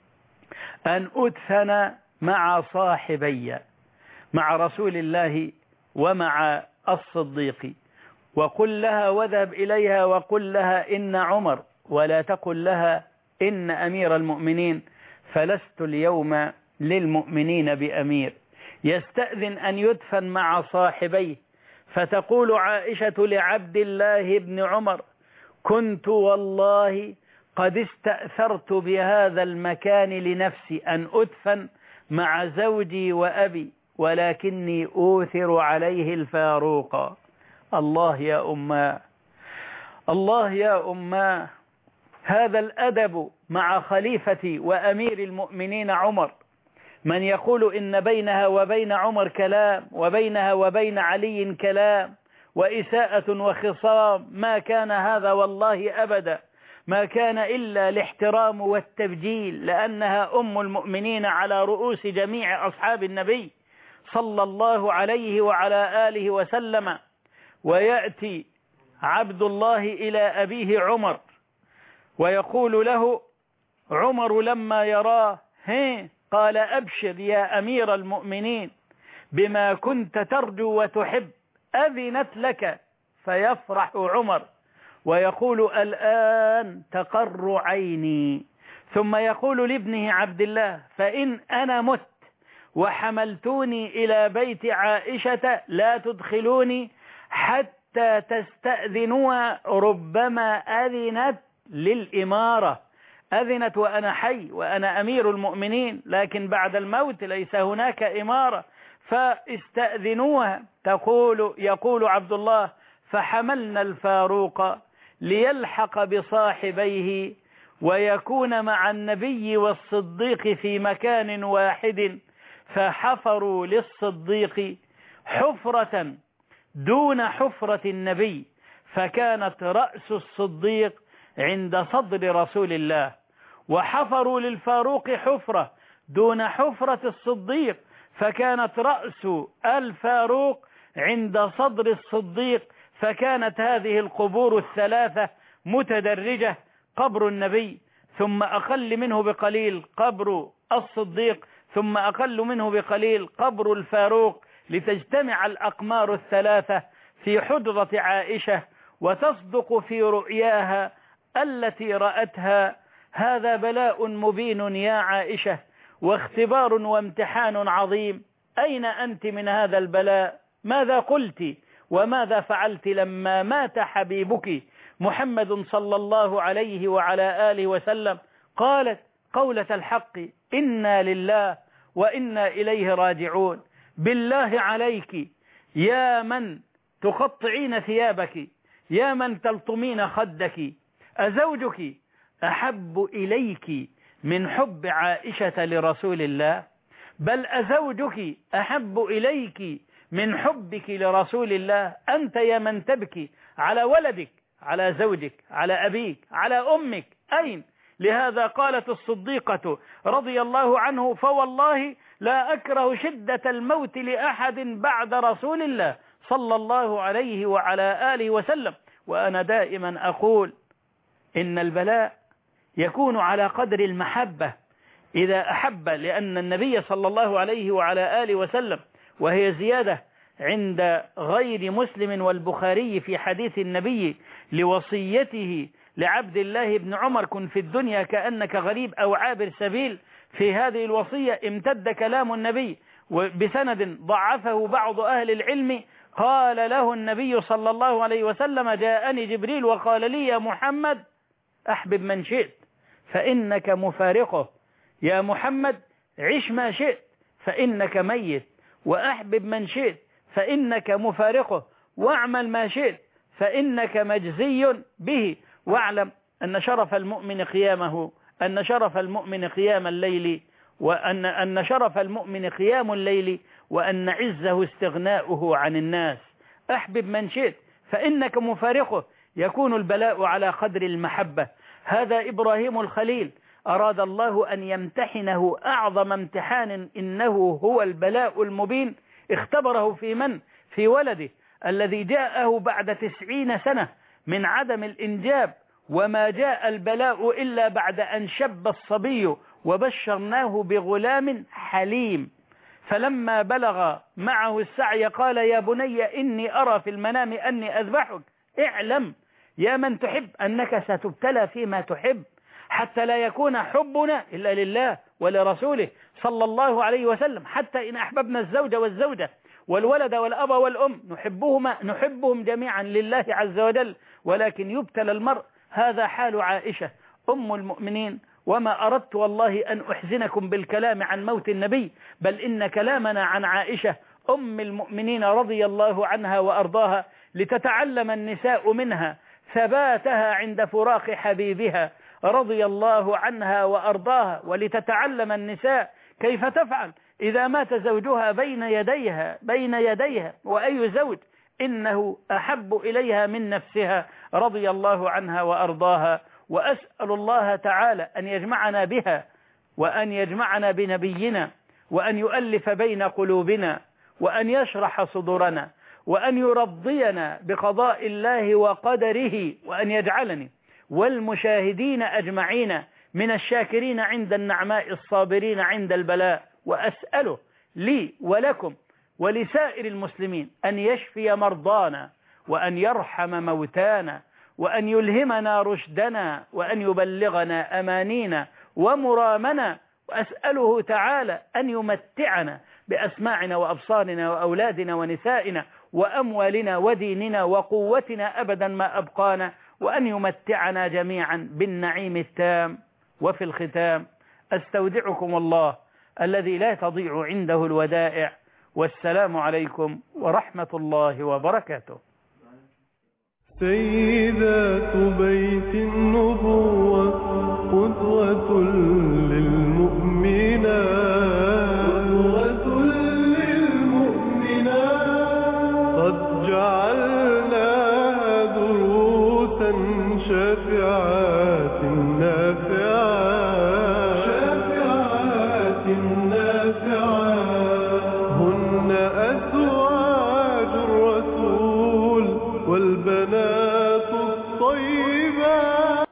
أن أدفن مع صاحبي، مع رسول الله ومع الصديق، وقل لها، واذهب إليها وقل لها: إن عمر، ولا تقل لها إن أمير المؤمنين، فلست اليوم للمؤمنين بأمير، يستأذن أن يدفن مع صاحبيه. فتقول عائشة لعبد الله بن عمر: كنت والله قد استأثرت بهذا المكان لنفسي أن أدفن مع زوجي وأبي، ولكني أوثر عليه الفاروق. الله يا أماه، الله يا أماه، هذا الأدب مع خليفة وأمير المؤمنين عمر، من يقول إن بينها وبين عمر كلام، وبينها وبين علي كلام وإساءة وخصام، ما كان هذا والله أبدا، ما كان إلا الاحترام والتبجيل، لأنها أم المؤمنين على رؤوس جميع أصحاب النبي صلى الله عليه وعلى آله وسلم. ويأتي عبد الله إلى أبيه عمر ويقول له عمر لما يراه: قال: أبشر يا أمير المؤمنين بما كنت ترجو وتحب، أذنت لك. فيفرح عمر ويقول: الآن تقر عيني. ثم يقول لابنه عبد الله: فإن أنا مت وحملتوني إلى بيت عائشة لا تدخلوني حتى تستأذنوا، ربما أذنت للإمارة، أذنت وأنا حي وأنا أمير المؤمنين، لكن بعد الموت ليس هناك إمارة، فاستأذنوها. يقول عبد الله: فحملنا الفاروق ليلحق بصاحبيه ويكون مع النبي والصديق في مكان واحد، فحفروا للصديق حفرة دون حفرة النبي، فكانت رأس الصديق عند صدر رسول الله، وحفروا للفاروق حفرة دون حفرة الصديق، فكانت رأس الفاروق عند صدر الصديق، فكانت هذه القبور الثلاثة متدرجة: قبر النبي، ثم أقل منه بقليل قبر الصديق، ثم أقل منه بقليل قبر الفاروق، لتجتمع الأقمار الثلاثة في حجرة عائشة وتصدق في رؤياها التي رأتها. هذا بلاء مبين يا عائشة، واختبار وامتحان عظيم. أين أنت من هذا البلاء؟ ماذا قلت وماذا فعلت لما مات حبيبك محمد صلى الله عليه وعلى آله وسلم؟ قالت قولة الحق: إنا لله وإنا إليه راجعون. بالله عليك يا من تقطعين ثيابك، يا من تلطمين خدك، أزوجك أحب إليك من حب عائشة لرسول الله؟ بل أزوجك أحب إليك من حبك لرسول الله؟ أنت يا من تبكي على ولدك، على زوجك، على أبيك، على أمك، أين؟ لهذا قالت الصديقة رضي الله عنه: فوالله لا أكره شدة الموت لأحد بعد رسول الله صلى الله عليه وعلى آله وسلم. وأنا دائما أقول إن البلاء يكون على قدر المحبة. إذا أحب، لأن النبي صلى الله عليه وعلى آله وسلم، وهي زيادة عند غير مسلم والبخاري في حديث النبي لوصيته لعبد الله بن عمر: كن في الدنيا كأنك غريب أو عابر سبيل. في هذه الوصية امتد كلام النبي بسند ضعفه بعض أهل العلم. قال له النبي صلى الله عليه وسلم: جاءني جبريل وقال لي: يا محمد أحبب من شئت فإنك مفارقه، يا محمد عش ما شئت فإنك ميت، وأحبب من شئت فإنك مفارقه، واعمل ما شئت فإنك مجزي به، واعلم أن شرف المؤمن قيامه، أن شرف المؤمن قيام الليل، وأن شرف المؤمن قيام الليل، وأن عزه استغناؤه عن الناس. أحبب من شئت فإنك مفارقه. يكون البلاء على قدر المحبة. هذا إبراهيم الخليل أراد الله أن يمتحنه أعظم امتحان، إنه هو البلاء المبين. اختبره في من؟ في ولده الذي جاءه بعد 90 سنة من عدم الإنجاب، وما جاء البلاء إلا بعد أن شب الصبي، وبشرناه بغلام حليم. فلما بلغ معه السعي قال: يا بني إني أرى في المنام أني أذبحك. اعلم يا من تحب أنك ستبتلى فيما تحب، حتى لا يكون حبنا إلا لله ولرسوله صلى الله عليه وسلم. حتى إن أحببنا الزوج والزوجة والولد والأب والأم نحبهم جميعا لله عز وجل، ولكن يبتلى المرء. هذا حال عائشة أم المؤمنين. وما أردت والله أن أحزنكم بالكلام عن موت النبي، بل إن كلامنا عن عائشة أم المؤمنين رضي الله عنها وأرضاها، لتتعلم النساء منها ثباتها عند فراق حبيبها رضي الله عنها وأرضاها، ولتتعلم النساء كيف تفعل إذا مات زوجها بين يديها، وأي زوج إنه أحب إليها من نفسها رضي الله عنها وأرضاها. وأسأل الله تعالى أن يجمعنا بها، وأن يجمعنا بنبينا، وأن يؤلف بين قلوبنا، وأن يشرح صدورنا، وأن يرضينا بقضاء الله وقدره، وأن يجعلني والمشاهدين أجمعين من الشاكرين عند النعماء الصابرين عند البلاء. وأسأله لي ولكم ولسائر المسلمين أن يشفي مرضانا، وأن يرحم موتانا، وأن يلهمنا رشدنا، وأن يبلغنا أمانينا ومرامنا، وأسأله تعالى أن يمتعنا بأسماعنا وأبصارنا وأولادنا ونسائنا وأموالنا وديننا وقوتنا أبدا ما أبقانا، وأن يمتعنا جميعا بالنعيم التام. وفي الختام أستودعكم الله الذي لا تضيع عنده الودائع، والسلام عليكم ورحمة الله وبركاته. سيدات بيت النبوة قدوة للمؤمنات قد جعلناها دروسا شافعات نافعات هن أسوأ